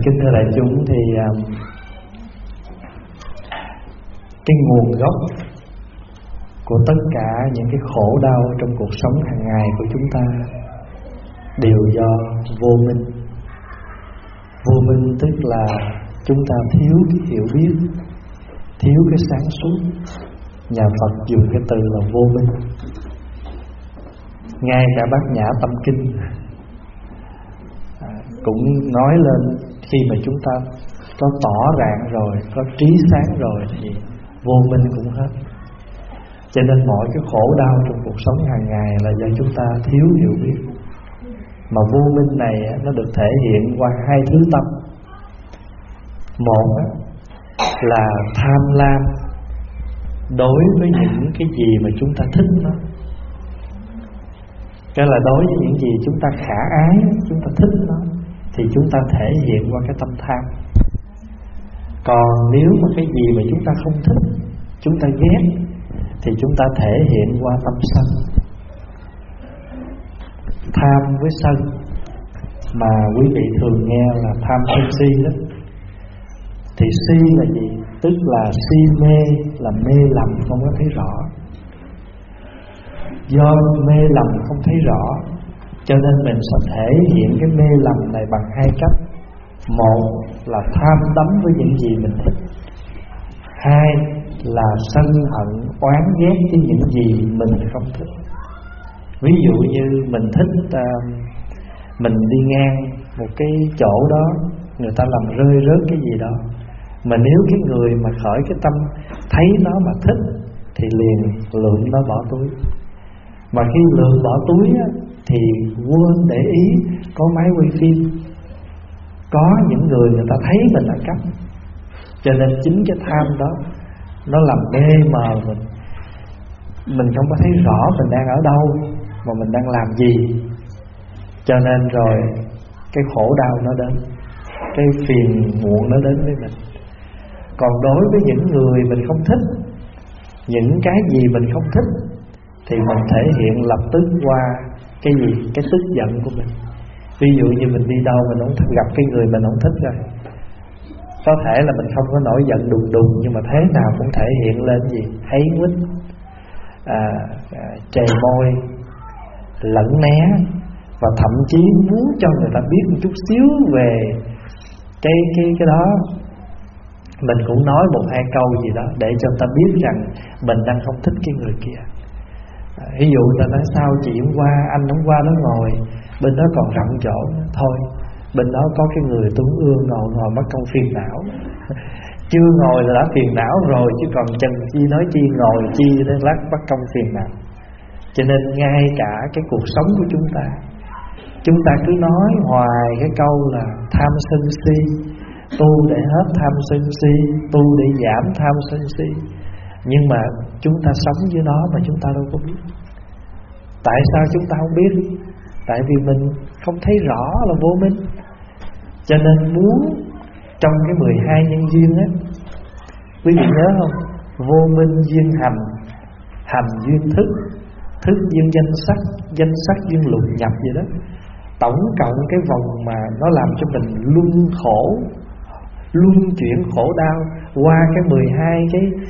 Kính thưa đại chúng, thì cái nguồn gốc của tất cả những cái khổ đau trong cuộc sống hàng ngày của chúng ta đều do vô minh. Vô minh tức là chúng ta thiếu cái hiểu biết, thiếu cái sáng suốt. Nhà Phật dùng cái từ là vô minh. Ngay cả Bát Nhã Tâm Kinh cũng nói lên, khi mà chúng ta có tỏ rạng rồi, có trí sáng rồi thì vô minh cũng hết. Cho nên mọi cái khổ đau trong cuộc sống hàng ngày là do chúng ta thiếu hiểu biết. Mà vô minh này nó được thể hiện qua hai thứ tâm. Một là tham lam đối với những cái gì mà chúng ta thích nó. Cái là đối với những gì chúng ta khả ái, chúng ta thích nó, thì chúng ta thể hiện qua cái tâm tham. Còn nếu mà cái gì mà chúng ta không thích, chúng ta ghét, thì chúng ta thể hiện qua tâm sân. Tham với sân mà quý vị thường nghe là tham sân si đó. Thì si là gì? Tức là si mê, là mê lầm không có thấy rõ. Do mê lầm không thấy rõ, cho nên mình sẽ thể hiện cái mê lầm này bằng hai cách. Một là tham đắm với những gì mình thích. Hai là sân hận oán ghét với những gì mình không thích. Ví dụ như mình thích mình đi ngang một cái chỗ đó, người ta làm rơi rớt cái gì đó, mà nếu cái người mà khởi cái tâm thấy nó mà thích thì liền lượm nó bỏ túi. Mà khi lượm bỏ túi á, thì quên để ý có máy quay phim, có những người ta thấy mình đã cắp. Cho nên chính cái tham đó nó làm mê mờ mình không có thấy rõ mình đang ở đâu mà mình đang làm gì. Cho nên rồi cái khổ đau nó đến, cái phiền muộn nó đến với mình. Còn đối với những người mình không thích, những cái gì mình không thích, thì mình thể hiện lập tức qua cái gì? Cái tức giận của mình. Ví dụ như mình đi đâu mình không gặp cái người mình không thích rồi, có thể là mình không có nổi giận đùng đùng, nhưng mà thế nào cũng thể hiện lên gì? Háy quýt, chề môi, lẫn né, và thậm chí muốn cho người ta biết một chút xíu về cái đó. Mình cũng nói một hai câu gì đó để cho người ta biết rằng mình đang không thích cái người kia. Ví dụ người ta nói sao chị hôm qua, anh hôm qua nó ngồi bên đó còn rộng chỗ, thôi bên đó có cái người tuấn ương ngồi mất công phiền não. Chưa ngồi là đã phiền não rồi, chứ còn chừng chi nói chi ngồi chi đến lát mất công phiền não. Cho nên ngay cả cái cuộc sống của chúng ta cứ nói hoài cái câu là tham sân si, tu để hết tham sân si, tu để giảm tham sân si. Nhưng mà chúng ta sống với nó mà chúng ta đâu có biết. Tại sao chúng ta không biết? Tại vì mình không thấy rõ là vô minh. Cho nên muốn trong cái 12 nhân duyên á, quý vị nhớ không? Vô minh duyên hành, hành duyên thức, thức duyên danh sắc, danh sắc duyên lục nhập vậy đó. Tổng cộng cái vòng mà nó làm cho mình luân khổ, luân chuyển khổ đau qua cái 12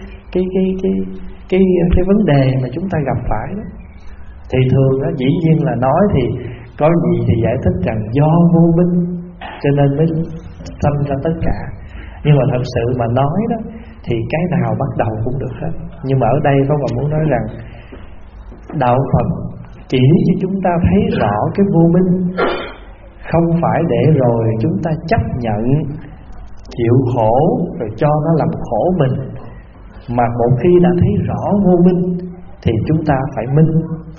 cái vấn đề mà chúng ta gặp phải đó. Thì thường đó, dĩ nhiên là nói thì có gì thì giải thích rằng do vô minh cho nên mới sinh ra tất cả. Nhưng mà thật sự mà nói đó thì cái nào bắt đầu cũng được hết. Nhưng mà ở đây có mà muốn nói rằng đạo Phật chỉ cho chúng ta thấy rõ cái vô minh, không phải để rồi chúng ta chấp nhận chịu khổ rồi cho nó làm khổ mình. Mà một khi đã thấy rõ vô minh thì chúng ta phải minh.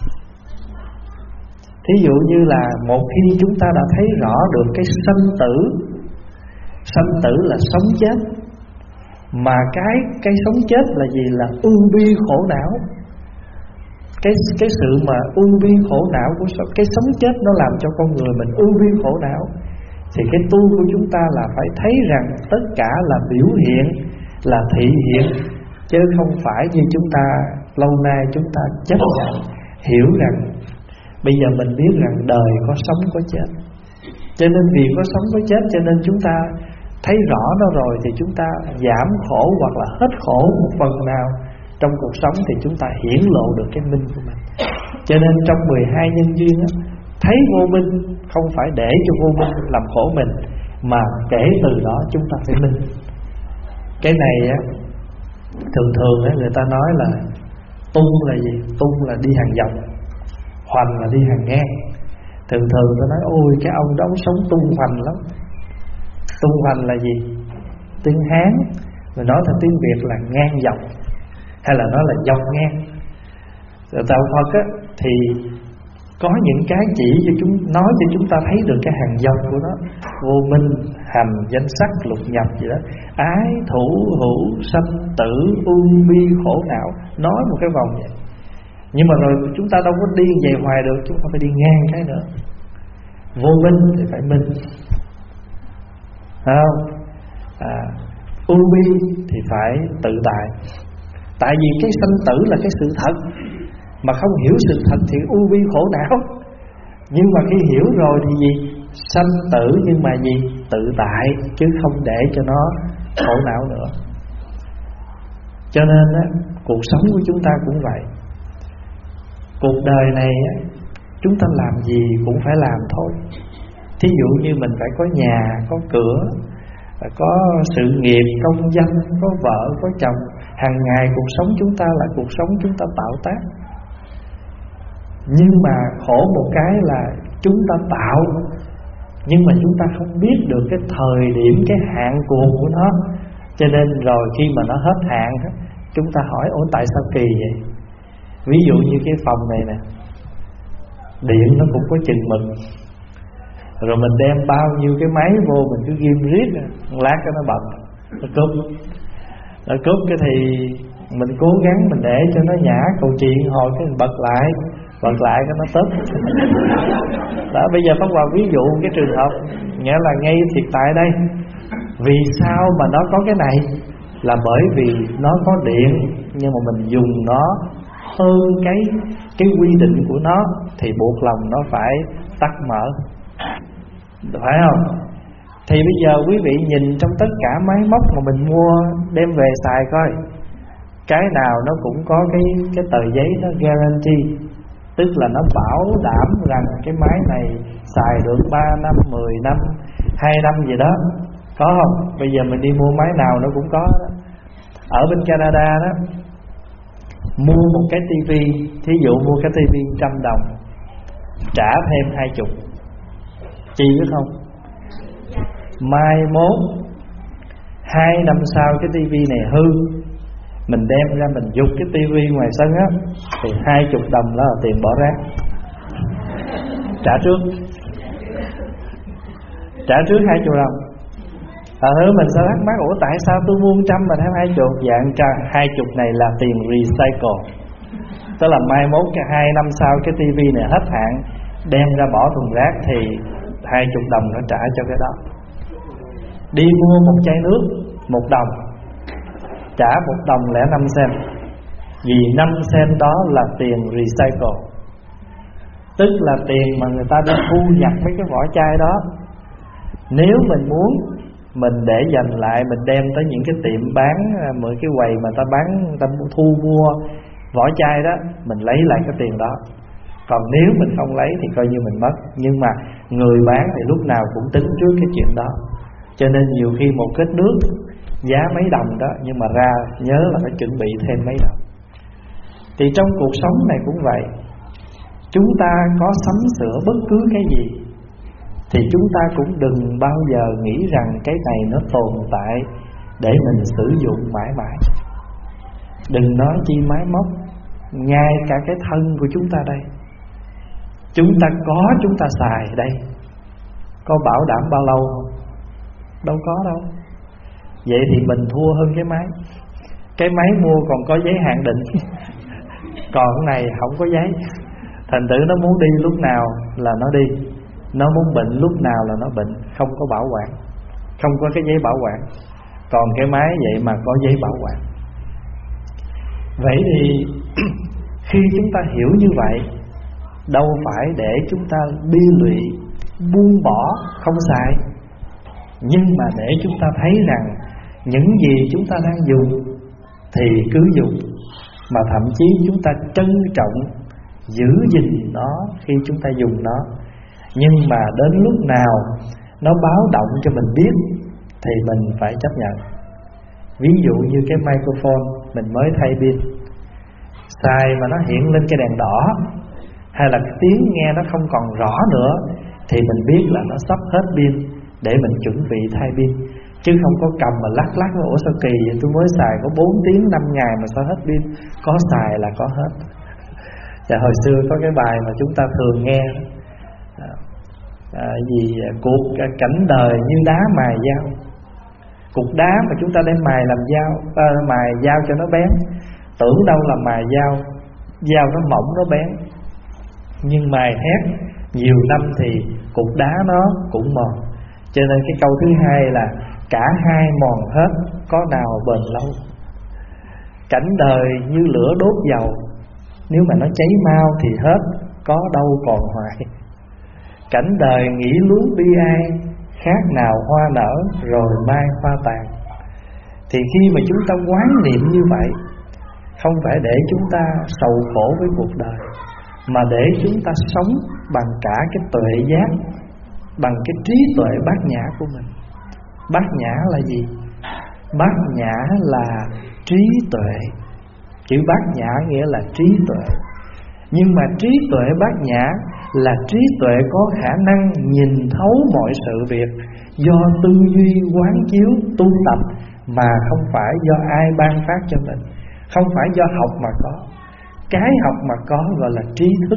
Thí dụ như là một khi chúng ta đã thấy rõ được cái sanh tử, sanh tử là sống chết, mà cái sống chết là gì? Là ưu bi khổ não. Cái sự mà ưu bi khổ não của cái sống chết nó làm cho con người mình ưu bi khổ não. Thì cái tu của chúng ta là phải thấy rằng tất cả là biểu hiện, là thị hiện, chứ không phải như chúng ta lâu nay chúng ta chấp nhận, hiểu rằng bây giờ mình biết rằng đời có sống có chết. Cho nên vì có sống có chết, cho nên chúng ta thấy rõ nó rồi thì chúng ta giảm khổ hoặc là hết khổ một phần nào trong cuộc sống, thì chúng ta hiển lộ được cái minh của mình. Cho nên trong 12 nhân duyên á, thấy vô minh không phải để cho vô minh làm khổ mình, mà kể từ đó chúng ta phải minh. Cái này á, thường á, người ta nói là tung là gì? Tung là đi hàng dọc, hoành là đi hàng ngang. Thường ta nói ôi cái ông đó sống tung hoành lắm. Tung hoành là gì? Tiếng Hán, mình nói theo tiếng Việt là ngang dọc, hay là nói là dọc ngang. Rồi đạo Phật á, thì có những cái chỉ cho nói cho chúng ta thấy được cái hàng dọc của nó: vô minh, hành, danh sắc, lục nhập gì đó, ái, thủ, hữu, sanh, tử, ưu, bi, khổ não, nói một cái vòng vậy. Nhưng mà rồi chúng ta đâu có đi về hoài được, chúng ta phải đi ngang cái nữa. Vô minh thì phải minh, phải không? Ưu bi thì phải tự tại. Tại vì cái sanh tử là cái sự thật, mà không hiểu sự thật thì ưu bi khổ não. Nhưng mà khi hiểu rồi thì gì? Sanh tử nhưng mà gì? Tự tại, chứ không để cho nó khổ não nữa. Cho nên á, cuộc sống của chúng ta cũng vậy. Cuộc đời này á, chúng ta làm gì cũng phải làm thôi. Thí dụ như mình phải có nhà, có cửa, có sự nghiệp, công danh, có vợ, có chồng. Hàng ngày cuộc sống chúng ta là cuộc sống chúng ta tạo tác. Nhưng mà khổ một cái là chúng ta tạo, nhưng mà chúng ta không biết được cái thời điểm, cái hạn cuộc của nó. Cho nên rồi khi mà nó hết hạn, chúng ta hỏi ủa tại sao kỳ vậy? Ví dụ như cái phòng này nè, điện nó cũng có chừng mực. Rồi mình đem bao nhiêu cái máy vô, mình cứ ghim riết, lát cái nó bật, nó cúp. Nó cúp cái thì mình cố gắng mình để cho nó nhả cầu chuyện, hồi cái mình bật lại cái nó tớp. Đó, bây giờ Pháp Hòa ví dụ cái trường hợp, nghĩa là ngay thiệt tại đây. Vì sao mà nó có cái này? Là bởi vì nó có điện, nhưng mà mình dùng nó hơn cái quy định của nó, thì buộc lòng nó phải tắt mở, phải không? Thì bây giờ quý vị nhìn trong tất cả máy móc mà mình mua đem về xài coi, cái nào nó cũng có cái tờ giấy nó guarantee, tức là nó bảo đảm rằng cái máy này xài được 3 năm, 10 năm, 2 năm gì đó. Có không? Bây giờ mình đi mua máy nào nó cũng có đó. Ở bên Canada đó, mua một cái tivi, thí dụ mua cái tivi 100 đồng, trả thêm 20. Chi biết không? Mai mốt 2 năm sau cái tivi này hư, mình đem ra mình giục cái tivi ngoài sân á, thì 20 đồng đó là tiền bỏ rác. Trả trước 20 đồng. Mình sẽ thắc mắc, ủa tại sao tôi mua 100 mà thêm 20? Dạng 20 này là tiền recycle. Tức là mai mốt cái 2 năm sau cái tivi này hết hạn, đem ra bỏ thùng rác thì 20 đồng nó trả cho cái đó. Đi mua một chai nước 1 đồng, trả 1 đồng lẻ 5 cent, vì 5 cent đó là tiền recycle. Tức là tiền mà người ta đi thu nhặt mấy cái vỏ chai đó. Nếu mình muốn, mình để dành lại, mình đem tới những cái tiệm bán, mỗi cái quầy mà ta bán, người ta thu mua vỏ chai đó, mình lấy lại cái tiền đó. Còn nếu mình không lấy thì coi như mình mất. Nhưng mà người bán thì lúc nào cũng tính trước cái chuyện đó. Cho nên nhiều khi một kết nước giá mấy đồng đó, nhưng mà ra nhớ là phải chuẩn bị thêm mấy đồng. Thì trong cuộc sống này cũng vậy. Chúng ta có sắm sửa bất cứ cái gì thì chúng ta cũng đừng bao giờ nghĩ rằng cái này nó tồn tại để mình sử dụng mãi mãi. Đừng nói chi máy móc, ngay cả cái thân của chúng ta đây, chúng ta có, chúng ta xài đây, có bảo đảm bao lâu không? Đâu có đâu. Vậy thì mình thua hơn cái máy. Cái máy mua còn có giấy hạn định, còn cái này không có giấy. Thành thử nó muốn đi lúc nào là nó đi, nó muốn bệnh lúc nào là nó bệnh, không có bảo quản, không có cái giấy bảo quản. Còn cái máy vậy mà có giấy bảo quản. Vậy thì khi chúng ta hiểu như vậy, đâu phải để chúng ta bi lụy buông bỏ, không xài. Nhưng mà để chúng ta thấy rằng những gì chúng ta đang dùng thì cứ dùng, mà thậm chí chúng ta trân trọng giữ gìn nó khi chúng ta dùng nó. Nhưng mà đến lúc nào nó báo động cho mình biết thì mình phải chấp nhận. Ví dụ như cái microphone mình mới thay pin, xài mà nó hiện lên cái đèn đỏ, hay là cái tiếng nghe nó không còn rõ nữa, thì mình biết là nó sắp hết pin để mình chuẩn bị thay pin. Chứ không có cầm mà lắc lắc, ủa sao kỳ vậy, tôi mới xài có 4 tiếng 5 ngày mà sao hết pin. Có xài là có hết. Và hồi xưa có cái bài mà chúng ta thường nghe cuộc cảnh đời như đá mài dao. Cục đá mà chúng ta đem mài làm dao, mài dao cho nó bén. Tưởng đâu là mài dao, dao nó mỏng nó bén, nhưng mài hét nhiều năm thì cục đá nó cũng mòn. Cho nên cái câu thứ hai là cả hai mòn hết, có nào bền lâu. Cảnh đời như lửa đốt dầu, nếu mà nó cháy mau thì hết, có đâu còn hoài. Cảnh đời nghĩ luống bi ai, khác nào hoa nở rồi mai hoa tàn. Thì khi mà chúng ta quán niệm như vậy, không phải để chúng ta sầu khổ với cuộc đời, mà để chúng ta sống bằng cả cái tuệ giác, bằng cái trí tuệ bát nhã của mình. Bát nhã là gì? Bát nhã là trí tuệ. Chữ bát nhã nghĩa là trí tuệ. Nhưng mà trí tuệ bát nhã là trí tuệ có khả năng nhìn thấu mọi sự việc, do tư duy quán chiếu tu tập, mà không phải do ai ban phát cho mình, không phải do học mà có. Cái học mà có gọi là trí thức,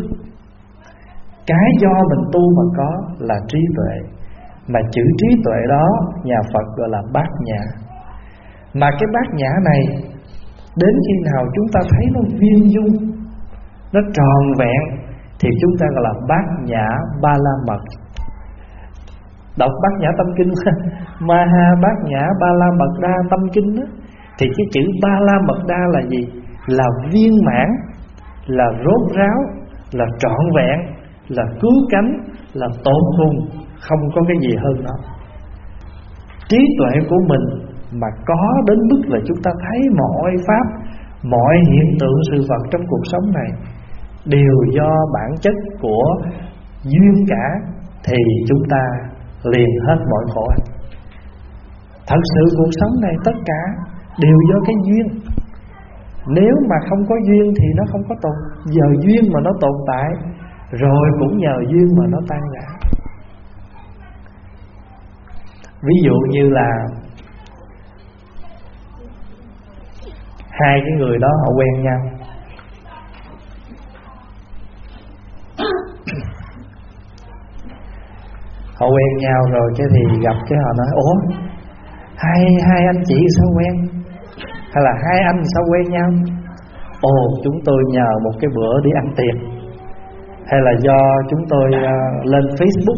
cái do mình tu mà có là trí tuệ. Mà chữ trí tuệ đó nhà Phật gọi là bát nhã. Mà cái bát nhã này đến khi nào chúng ta thấy nó viên dung, nó tròn vẹn, thì chúng ta gọi là bát nhã ba la mật. Đọc bát nhã tâm kinh Maha bát nhã ba la mật đa tâm kinh đó, thì cái chữ ba la mật đa là gì? Là viên mãn, là rốt ráo, là trọn vẹn, là cứu cánh, là tột cùng, không có cái gì hơn đó. Trí tuệ của mình mà có đến mức là chúng ta thấy mọi pháp, mọi hiện tượng sự vật trong cuộc sống này đều do bản chất của duyên cả, thì chúng ta liền hết mọi khổ hạnh. Thật sự cuộc sống này tất cả đều do cái duyên. Nếu mà không có duyên thì nó không có tồn. Nhờ duyên mà nó tồn tại, rồi cũng nhờ duyên mà nó tan rã. Ví dụ như là hai cái người đó họ quen nhau, họ quen nhau rồi cái thì gặp cái họ nói: ủa, hai anh chị sao quen? Hay là hai anh sao quen nhau? Ồ, chúng tôi nhờ một cái bữa đi ăn tiệc, hay là do chúng tôi lên Facebook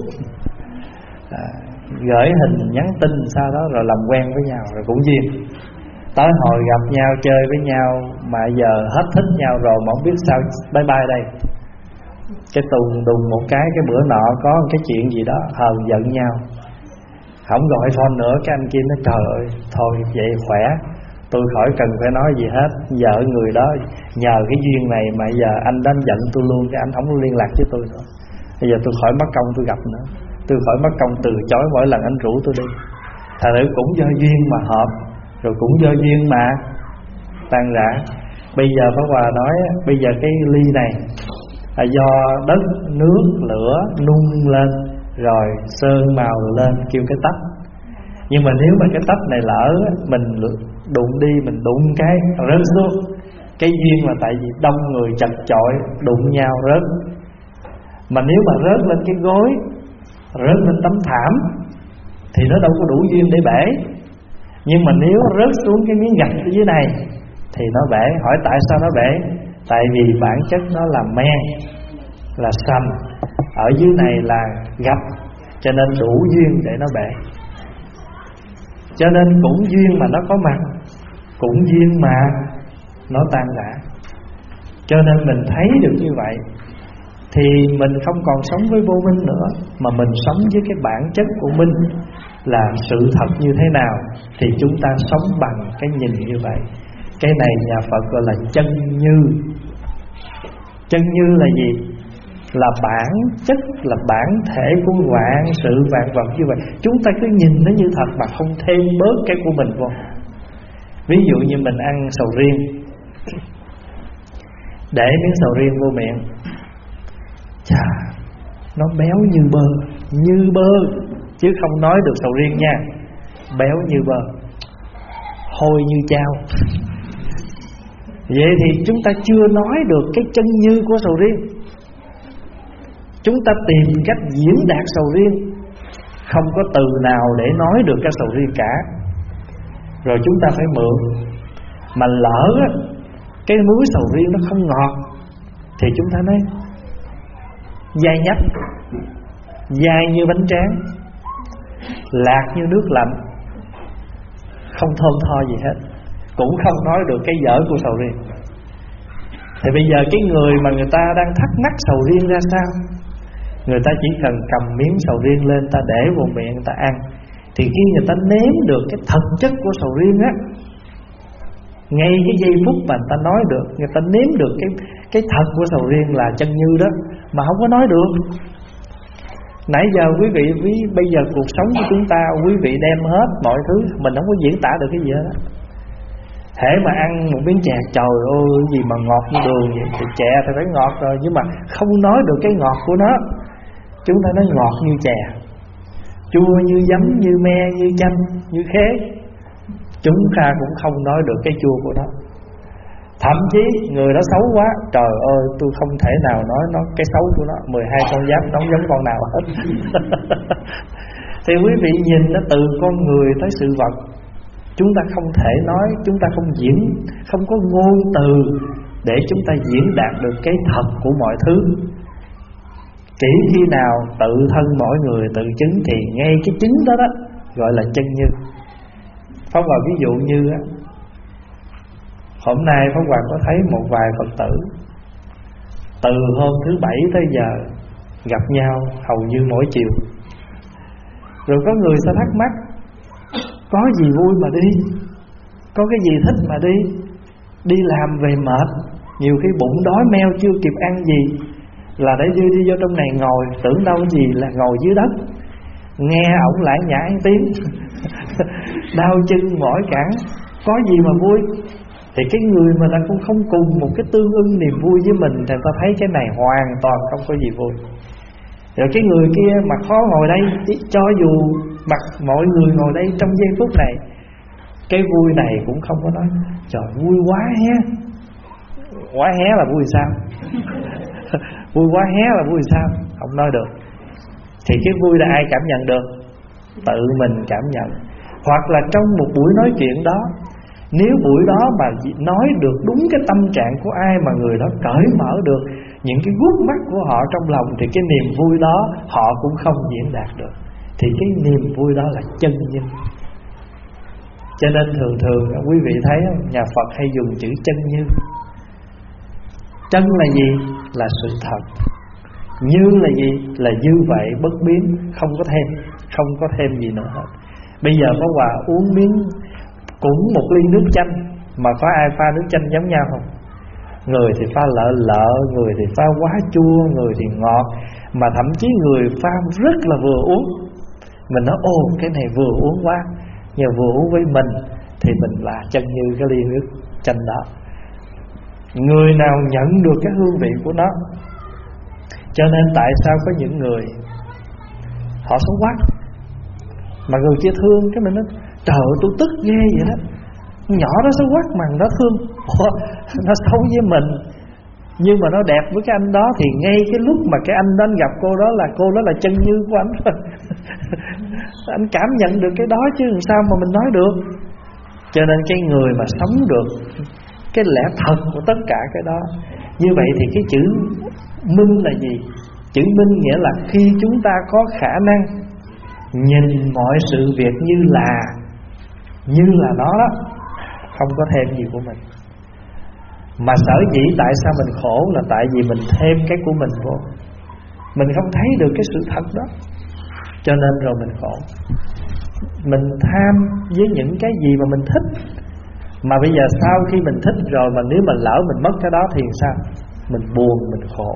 gửi hình nhắn tin sau đó rồi làm quen với nhau, rồi cũng duyên. Tới hồi gặp nhau chơi với nhau mà giờ hết thích nhau rồi mà không biết sao bye bye đây. Cái đùng một cái bữa nọ có một cái chuyện gì đó hờn giận nhau, không gọi phone nữa. Cái anh kia nói: trời ơi, thôi vậy khỏe, tôi khỏi cần phải nói gì hết. Vợ người đó nhờ cái duyên này mà giờ anh đánh giận tôi luôn, cái anh không liên lạc với tôi nữa. Bây giờ tôi khỏi mất công tôi gặp nữa, tôi khỏi mất công từ chối mỗi lần anh rủ tôi đi. Thật sự cũng do duyên mà hợp, rồi cũng do duyên mà tan rã. Bây giờ Pháp Hòa nói bây giờ cái ly này là do đất, nước, lửa nung lên, rồi sơn màu lên kêu cái tách. Nhưng mà nếu mà cái tách này lỡ mình đụng đi, mình đụng cái rớt xuống, cái duyên là tại vì đông người chật chội đụng nhau rớt. Mà nếu mà rớt lên cái gối, rớt lên tấm thảm thì nó đâu có đủ duyên để bể. Nhưng mà nếu rớt xuống cái miếng gạch ở dưới này thì nó bể. Hỏi tại sao nó bể? Tại vì bản chất nó là men, là sành, ở dưới này là gạch, cho nên đủ duyên để nó bể. Cho nên cũng duyên mà nó có mặt, cũng duyên mà nó tan rã. Cho nên mình thấy được như vậy thì mình không còn sống với vô minh nữa, mà mình sống với cái bản chất của minh là sự thật như thế nào, thì chúng ta sống bằng cái nhìn như vậy. Cái này nhà Phật gọi là chân như. Chân như là gì? Là bản chất, là bản thể của vạn sự vạn vật như vậy. Chúng ta cứ nhìn nó như thật mà không thêm bớt cái của mình vô. Ví dụ như mình ăn sầu riêng, để miếng sầu riêng vô miệng, chà, nó béo như bơ, chứ không nói được sầu riêng nha. Béo như bơ, hôi như chao. Vậy thì chúng ta chưa nói được cái chân như của sầu riêng. Chúng ta tìm cách diễn đạt sầu riêng, không có từ nào để nói được cái sầu riêng cả. Rồi chúng ta phải mượn. Mà lỡ cái muối sầu riêng nó không ngọt, thì chúng ta nói dai nhách, dai như bánh tráng, lạc như nước lạnh, không thơm tho gì hết, cũng không nói được cái dở của sầu riêng. Thì bây giờ cái người mà người ta đang thắc mắc sầu riêng ra sao, người ta chỉ cần cầm miếng sầu riêng lên, ta để vào miệng, ta ăn, thì khi người ta nếm được cái thực chất của sầu riêng á, ngay cái giây phút mà người ta nói được, người ta nếm được cái thật của sầu riêng là chân như đó, mà không có nói được. Nãy giờ quý vị bây giờ cuộc sống của chúng ta, quý vị đem hết mọi thứ, mình không có diễn tả được cái gì hết. Hễ mà ăn một miếng chè, trời ơi gì mà ngọt như đường vậy, thì chè thì phải ngọt rồi, nhưng mà không nói được cái ngọt của nó. Chúng ta nói ngọt như chè, chua như giấm, như me, như chanh, như khế. Chúng ta cũng không nói được cái chua của nó. Thậm chí người đó xấu quá, trời ơi tôi không thể nào nói nó cái xấu của nó, 12 con giáp nó không giống con nào hết. Thì quý vị nhìn nó từ con người tới sự vật, chúng ta không thể nói, chúng ta không có ngôn từ để chúng ta diễn đạt được cái thật của mọi thứ. Chỉ khi nào tự thân mỗi người tự chứng, thì ngay cái chứng đó đó gọi là chân như. Pháp Hòa ví dụ như á, hôm nay Pháp Hòa có thấy một vài Phật tử từ hôm thứ Bảy tới giờ gặp nhau hầu như mỗi chiều. Rồi có người sẽ thắc mắc, có gì vui mà đi, có cái gì thích mà đi. Đi làm về mệt, nhiều khi bụng đói meo chưa kịp ăn gì là để đi vô trong này ngồi, tưởng đâu gì là ngồi dưới đất, nghe ổng lải nhải tiếng đau chân mỏi cẳng, có gì mà vui. Thì cái người mà ta cũng không cùng một cái tương ưng niềm vui với mình, thì ta thấy cái này hoàn toàn không có gì vui. Rồi cái người kia mà khó ngồi đây, cho dù mặt mọi người ngồi đây trong giây phút này, cái vui này cũng không có nói trời vui quá hé. Quá hé là vui sao? Vui quá hé là vui sao? Không nói được. Thì cái vui là ai cảm nhận được? Tự mình cảm nhận. Hoặc là trong một buổi nói chuyện đó, nếu buổi đó mà nói được đúng cái tâm trạng của ai, mà người đó cởi mở được những cái gút mắt của họ trong lòng, thì cái niềm vui đó họ cũng không diễn đạt được. Thì cái niềm vui đó là chân như. Cho nên thường quý vị thấy nhà Phật hay dùng chữ chân như. Chân là gì? Là sự thật. Như là gì? Là như vậy bất biến, không có thêm gì nữa hết. Bây giờ có Hòa uống miếng cũng một ly nước chanh, mà có ai pha nước chanh giống nhau không? Người thì pha lợ, người thì pha quá chua, người thì ngọt, mà thậm chí người pha rất là vừa uống. Mình nói ô cái này vừa uống quá, nhưng vừa uống với mình thì mình là chân như cái ly nước chanh đó. Người nào nhận được cái hương vị của nó. Cho nên tại sao có những người họ xấu quá, mà người kia thương, cái mình nói trời ơi tôi tức ghê vậy đó, nhỏ đó xấu quá mà nó thương. Nó xấu với mình, nhưng mà nó đẹp với cái anh đó, thì ngay cái lúc mà cái anh đến gặp cô đó là chân như của anh. Anh cảm nhận được cái đó chứ làm sao mà mình nói được. Cho nên cái người mà sống được cái lẽ thật của tất cả cái đó, như vậy thì cái chữ minh là gì? Chữ minh nghĩa là khi chúng ta có khả năng nhìn mọi sự việc như là nó đó, không có thêm gì của mình. Mà sở dĩ tại sao mình khổ là tại vì mình thêm cái của mình vô. Mình không thấy được cái sự thật đó, cho nên rồi mình khổ. Mình tham với những cái gì mà mình thích, mà bây giờ sau khi mình thích rồi mà nếu mà lỡ mình mất cái đó thì sao? Mình buồn, mình khổ.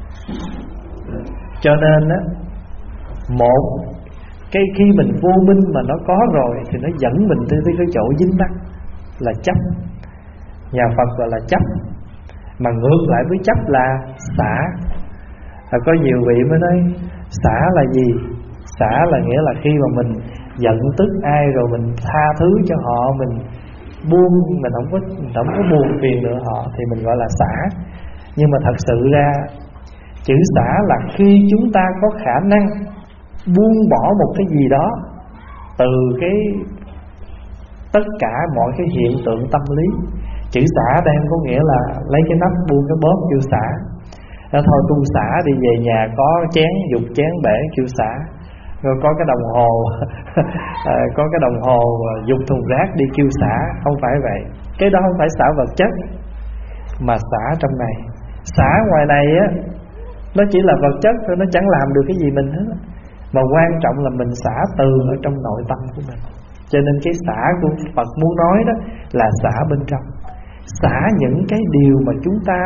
Cho nên á, một cái khi mình vô minh mà nó có rồi thì nó dẫn mình tới cái chỗ dính mắc là chấp. Nhà Phật gọi là chấp. Mà ngược lại với chấp là xả. Có nhiều vị mới nói xả là gì? Xả là nghĩa là khi mà mình giận tức ai rồi mình tha thứ cho họ, mình buông, mình không có buồn phiền nữa họ, thì mình gọi là xả. Nhưng mà thật sự ra chữ xả là khi chúng ta có khả năng buông bỏ một cái gì đó từ cái tất cả mọi cái hiện tượng tâm lý. Chữ xả đang có nghĩa là lấy cái nắp buông cái bóp kêu xả. Thôi tu xả đi, về nhà có chén dục chén bể kêu xả. Rồi có cái đồng hồ có cái đồng hồ dục thùng rác đi kêu xả. Không phải vậy. Cái đó không phải xả vật chất, mà xả trong này. Xả ngoài này á, nó chỉ là vật chất thôi, nó chẳng làm được cái gì mình hết. Mà quan trọng là mình xả từ ở trong nội tâm của mình. Cho nên cái xả của Phật muốn nói đó là xả bên trong. Xả những cái điều mà chúng ta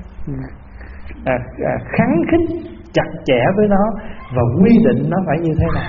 khắng khích chặt chẽ với nó và quy định nó phải như thế nào.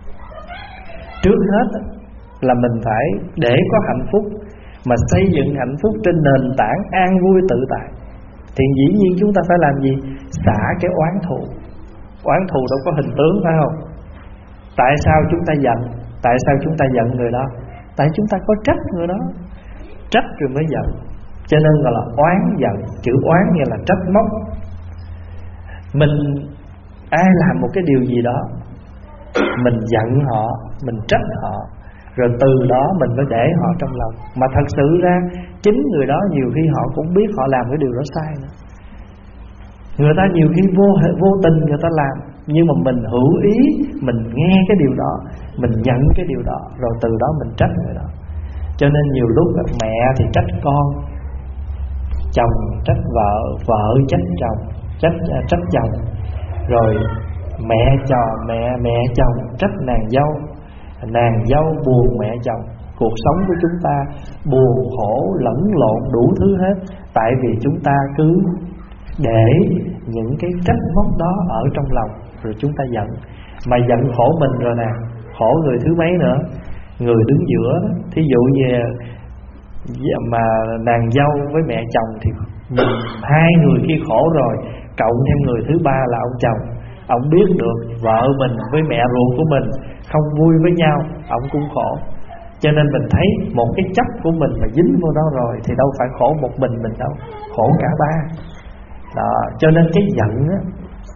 Trước hết là mình phải để có hạnh phúc, mà xây dựng hạnh phúc trên nền tảng an vui tự tại, thì dĩ nhiên chúng ta phải làm gì? Xả cái oán thù. Oán thù đâu có hình tướng, phải không? Tại sao chúng ta giận? Tại sao chúng ta giận người đó? Tại chúng ta có trách người đó. Trách rồi mới giận. Cho nên gọi là oán giận. Chữ oán nghĩa là trách móc. Mình ai làm một cái điều gì đó, mình giận họ, mình trách họ, rồi từ đó mình mới để họ trong lòng. Mà thật sự ra chính người đó nhiều khi họ cũng biết họ làm cái điều đó sai nữa. Người ta nhiều khi vô tình người ta làm, nhưng mà mình hữu ý, mình nghe cái điều đó, mình nhận cái điều đó, rồi từ đó mình trách người đó. Cho nên nhiều lúc mẹ thì trách con, chồng trách vợ, vợ trách chồng, trách chồng, rồi mẹ chồng trách nàng dâu buồn mẹ chồng. Cuộc sống của chúng ta buồn khổ lẫn lộn đủ thứ hết, tại vì chúng ta cứ để những cái trách móc đó ở trong lòng, rồi chúng ta giận. Mà giận khổ mình rồi nè, khổ người thứ mấy nữa, người đứng giữa đó. Thí dụ như mà nàng dâu với mẹ chồng thì hai người kia khổ rồi, cộng thêm người thứ ba là ông chồng. Ông biết được vợ mình với mẹ ruột của mình không vui với nhau, ông cũng khổ. Cho nên mình thấy một cái chấp của mình mà dính vô đó rồi thì đâu phải khổ một mình đâu, khổ cả ba đó. Cho nên cái giận á,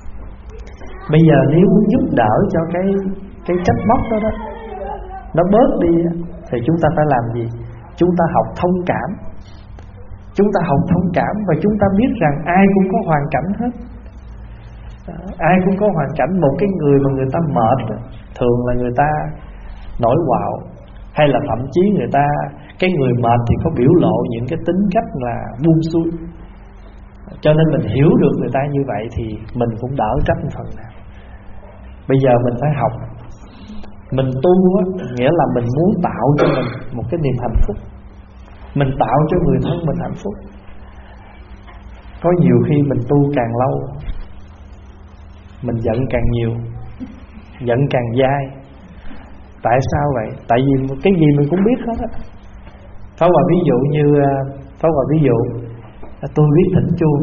bây giờ nếu muốn giúp đỡ cho cái trách móc đó đó nó bớt đi á, thì chúng ta phải làm gì? Chúng ta học thông cảm. Chúng ta học thông cảm và chúng ta biết rằng ai cũng có hoàn cảnh hết. Ai cũng có hoàn cảnh. Một cái người mà người ta mệt, thường là người ta nổi quạo, hay là thậm chí người ta, cái người mệt thì có biểu lộ những cái tính cách là buông xuôi. Cho nên mình hiểu được người ta như vậy thì mình cũng đỡ trách phần nào. Bây giờ mình phải học. Mình tu á, nghĩa là mình muốn tạo cho mình một cái niềm hạnh phúc, mình tạo cho người thân mình hạnh phúc. Có nhiều khi mình tu càng lâu, mình giận càng nhiều, giận càng dai. Tại sao vậy? Tại vì cái gì mình cũng biết hết á. Pháp Hòa ví dụ như tôi biết thỉnh chuông,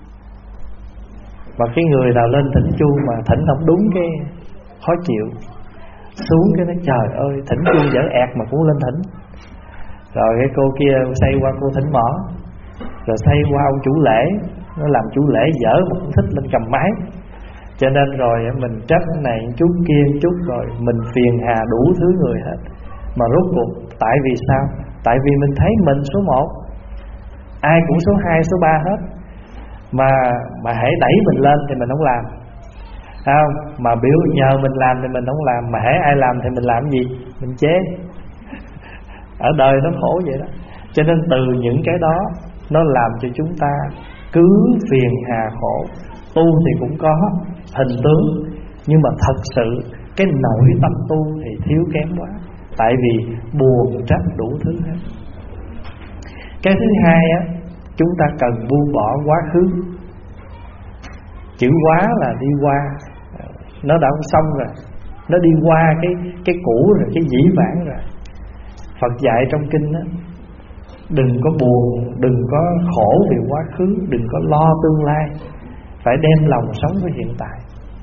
và cái người nào lên thỉnh chuông mà thỉnh không đúng cái khó chịu, xuống cái nói trời ơi thỉnh chuông dở ẹt mà cũng lên thỉnh. Rồi cái cô kia xây qua cô thỉnh mỏ, rồi xây qua ông chủ lễ, nó làm chủ lễ dở mà cũng thích lên cầm máy. Cho nên rồi mình trách này chút kia chút, rồi mình phiền hà đủ thứ người hết. Mà rốt cuộc tại vì sao? Tại vì mình thấy mình số 1, ai cũng số 2, số 3 hết. Mà hãy đẩy mình lên thì mình không làm, không? Mà biểu nhờ mình làm thì mình không làm. Mà hãy ai làm thì mình làm gì? Mình chế. Ở đời nó khổ vậy đó. Cho nên từ những cái đó nó làm cho chúng ta cứ phiền hà khổ. Tu thì cũng có, hình tướng, nhưng mà thật sự cái nội tâm tu thì thiếu kém quá. Tại vì buồn trách đủ thứ hết. Cái thứ hai á, chúng ta cần buông bỏ quá khứ. Chữ quá là đi qua, nó đã xong rồi, nó đi qua cái cũ rồi, cái dĩ vãng rồi. Phật dạy trong kinh á, đừng có buồn, đừng có khổ vì quá khứ, đừng có lo tương lai, phải đem lòng sống với hiện tại.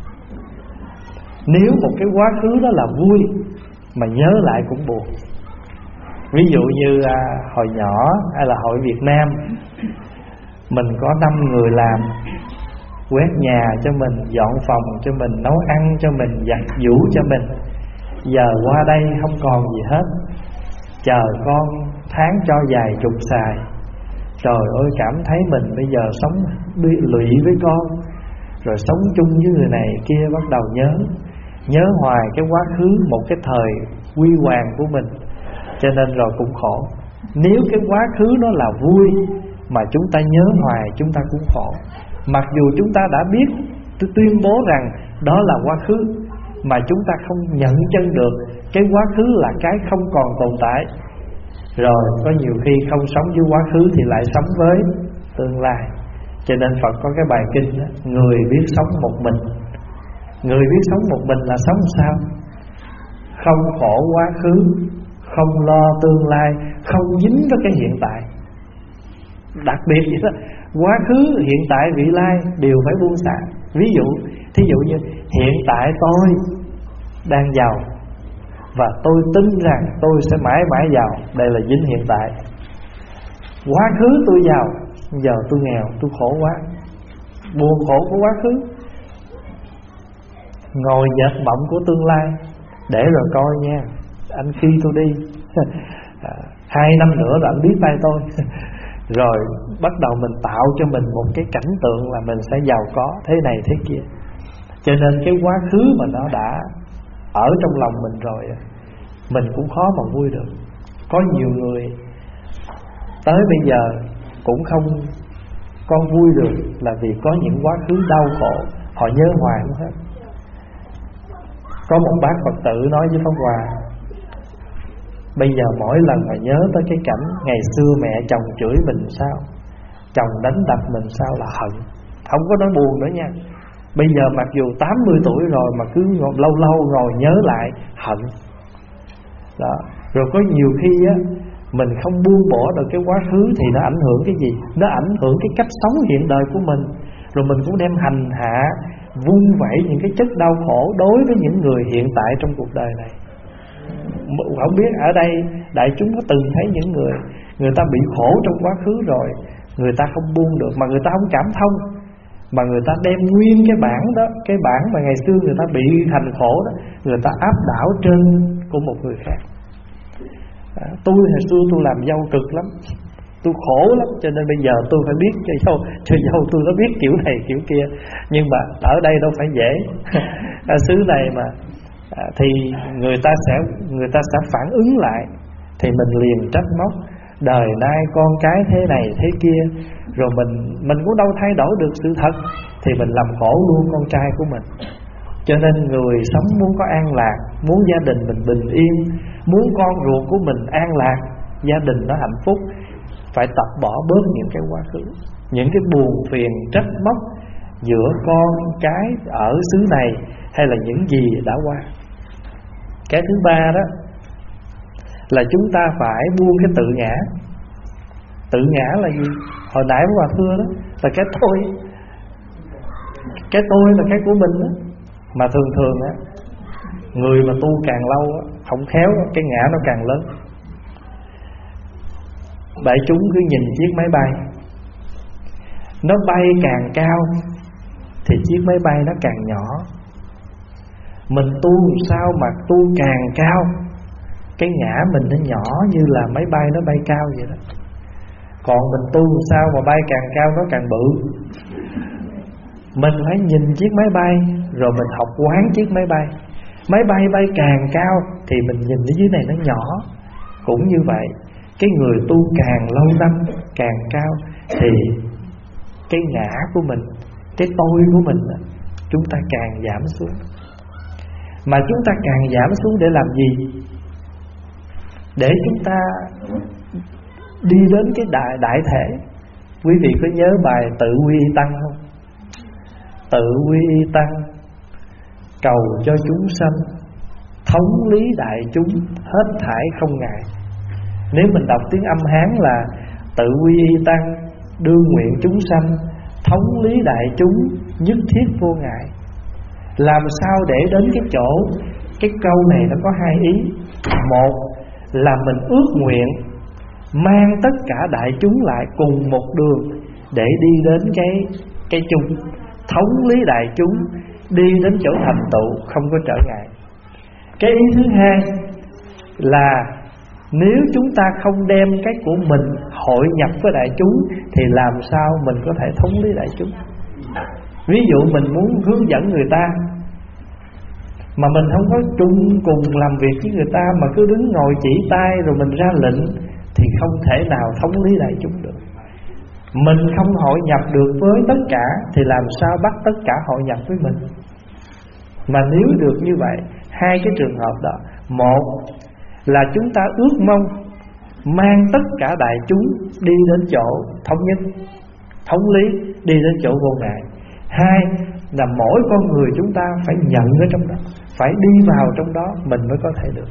Nếu một cái quá khứ đó là vui mà nhớ lại cũng buồn. Ví dụ như hồi nhỏ hay là hồi Việt Nam, mình có 5 người làm, quét nhà cho mình, dọn phòng cho mình, nấu ăn cho mình, giặt giũ cho mình. Giờ qua đây không còn gì hết, chờ con tháng cho dài chục xài. Trời ơi, cảm thấy mình bây giờ sống bị lụy với con, rồi sống chung với người này kia, bắt đầu nhớ hoài cái quá khứ, một cái thời huy hoàng của mình, cho nên rồi cũng khổ. Nếu cái quá khứ nó là vui mà chúng ta nhớ hoài, chúng ta cũng khổ. Mặc dù chúng ta đã biết, tuyên bố rằng đó là quá khứ, mà chúng ta không nhận chân được cái quá khứ là cái không còn tồn tại. Rồi có nhiều khi không sống với quá khứ thì lại sống với tương lai. Cho nên Phật có cái bài kinh đó, người biết sống một mình. Người biết sống một mình là sống sao? Không khổ quá khứ, không lo tương lai, không dính với cái hiện tại. Đặc biệt vậy đó, quá khứ, hiện tại, vị lai đều phải buông xả. Thí dụ như hiện tại tôi đang giàu và tôi tin rằng tôi sẽ mãi mãi giàu, đây là dính hiện tại. Quá khứ tôi giàu, giờ tôi nghèo, tôi khổ quá, buồn khổ của quá khứ. Ngồi dệt mộng của tương lai, để rồi coi nha, anh khi tôi đi 2 năm nữa là anh biết tay tôi. Rồi bắt đầu mình tạo cho mình một cái cảnh tượng là mình sẽ giàu có, thế này thế kia. Cho nên cái quá khứ mà nó đã ở trong lòng mình rồi, mình cũng khó mà vui được. Có nhiều người tới bây giờ cũng không con vui được, là vì có những quá khứ đau khổ họ nhớ hoài luôn hết. Có một bác Phật tử nói với Pháp Hòa, bây giờ mỗi lần mà nhớ tới cái cảnh ngày xưa mẹ chồng chửi mình sao, chồng đánh đập mình sao là hận. Không có nói buồn nữa nha. Bây giờ mặc dù 80 tuổi rồi mà cứ lâu lâu rồi nhớ lại hận đó. Rồi có nhiều khi á, mình không buông bỏ được cái quá khứ thì nó ảnh hưởng cái gì? Nó ảnh hưởng cái cách sống hiện đời của mình. Rồi mình cũng đem hành hạ, vun vẩy những cái chất đau khổ đối với những người hiện tại trong cuộc đời này. Không biết ở đây đại chúng có từng thấy những người ta bị khổ trong quá khứ rồi, người ta không buông được, mà người ta không cảm thông, mà người ta đem nguyên cái bản đó, cái bản mà ngày xưa người ta bị hành khổ đó, người ta áp đảo trên của một người khác. Tôi hồi xưa tôi làm dâu cực lắm, tôi khổ lắm, cho nên bây giờ tôi phải biết cho dâu tôi nó biết kiểu này kiểu kia. Nhưng mà ở đây đâu phải dễ. Xứ này mà thì người ta sẽ phản ứng lại, thì mình liền trách móc đời nay con cái thế này thế kia. Rồi mình cũng đâu thay đổi được sự thật, thì mình làm khổ luôn con trai của mình. Cho nên người sống muốn có an lạc, muốn gia đình mình bình yên, muốn con ruột của mình an lạc, gia đình nó hạnh phúc, phải tập bỏ bớt những cái quá khứ, những cái buồn phiền trách móc giữa con cái ở xứ này, hay là những gì đã qua. Cái thứ ba đó là chúng ta phải buông cái tự ngã. Tự ngã là gì? Hồi nãy Hòa thưa đó, là cái tôi. Cái tôi là cái của mình đó. Mà thường á, người mà tu càng lâu á, không khéo cái ngã nó càng lớn. Đại chúng cứ nhìn chiếc máy bay, nó bay càng cao thì chiếc máy bay nó càng nhỏ. Mình tu sao mà tu càng cao, cái ngã mình nó nhỏ như là máy bay nó bay cao vậy đó. Còn mình tu sao mà bay càng cao nó càng bự. Mình phải nhìn chiếc máy bay, rồi mình học quán chiếc máy bay. Máy bay bay càng cao thì mình nhìn ở dưới này nó nhỏ. Cũng như vậy, cái người tu càng lâu năm, càng cao, thì cái ngã của mình, cái tôi của mình chúng ta càng giảm xuống. Mà chúng ta càng giảm xuống để làm gì? Để chúng ta đi đến cái đại thể. Quý vị có nhớ bài Tự Quy Y Tăng không? Tự quy y tăng, cầu cho chúng sanh, thống lý đại chúng, hết thảy không ngại. Nếu mình đọc tiếng âm Hán là tự quy y tăng, đương nguyện chúng sanh, thống lý đại chúng, nhất thiết vô ngại. Làm sao để đến cái chỗ, cái câu này nó có hai ý. Một là mình ước nguyện mang tất cả đại chúng lại cùng một đường để đi đến cái chung, thống lý đại chúng, đi đến chỗ thành tựu không có trở ngại. Cái ý thứ hai là nếu chúng ta không đem cái của mình hội nhập với đại chúng thì làm sao mình có thể thống lý đại chúng. Ví dụ mình muốn hướng dẫn người ta mà mình không có chung cùng làm việc với người ta, mà cứ đứng ngồi chỉ tay rồi mình ra lệnh thì không thể nào thống lý đại chúng được. Mình không hội nhập được với tất cả thì làm sao bắt tất cả hội nhập với mình. Mà nếu được như vậy, hai cái trường hợp đó, một là chúng ta ước mong mang tất cả đại chúng đi đến chỗ thống nhất, thống lý, đi đến chỗ vô ngại. Hai là mỗi con người chúng ta phải nhận ở trong đó, phải đi vào trong đó mình mới có thể được.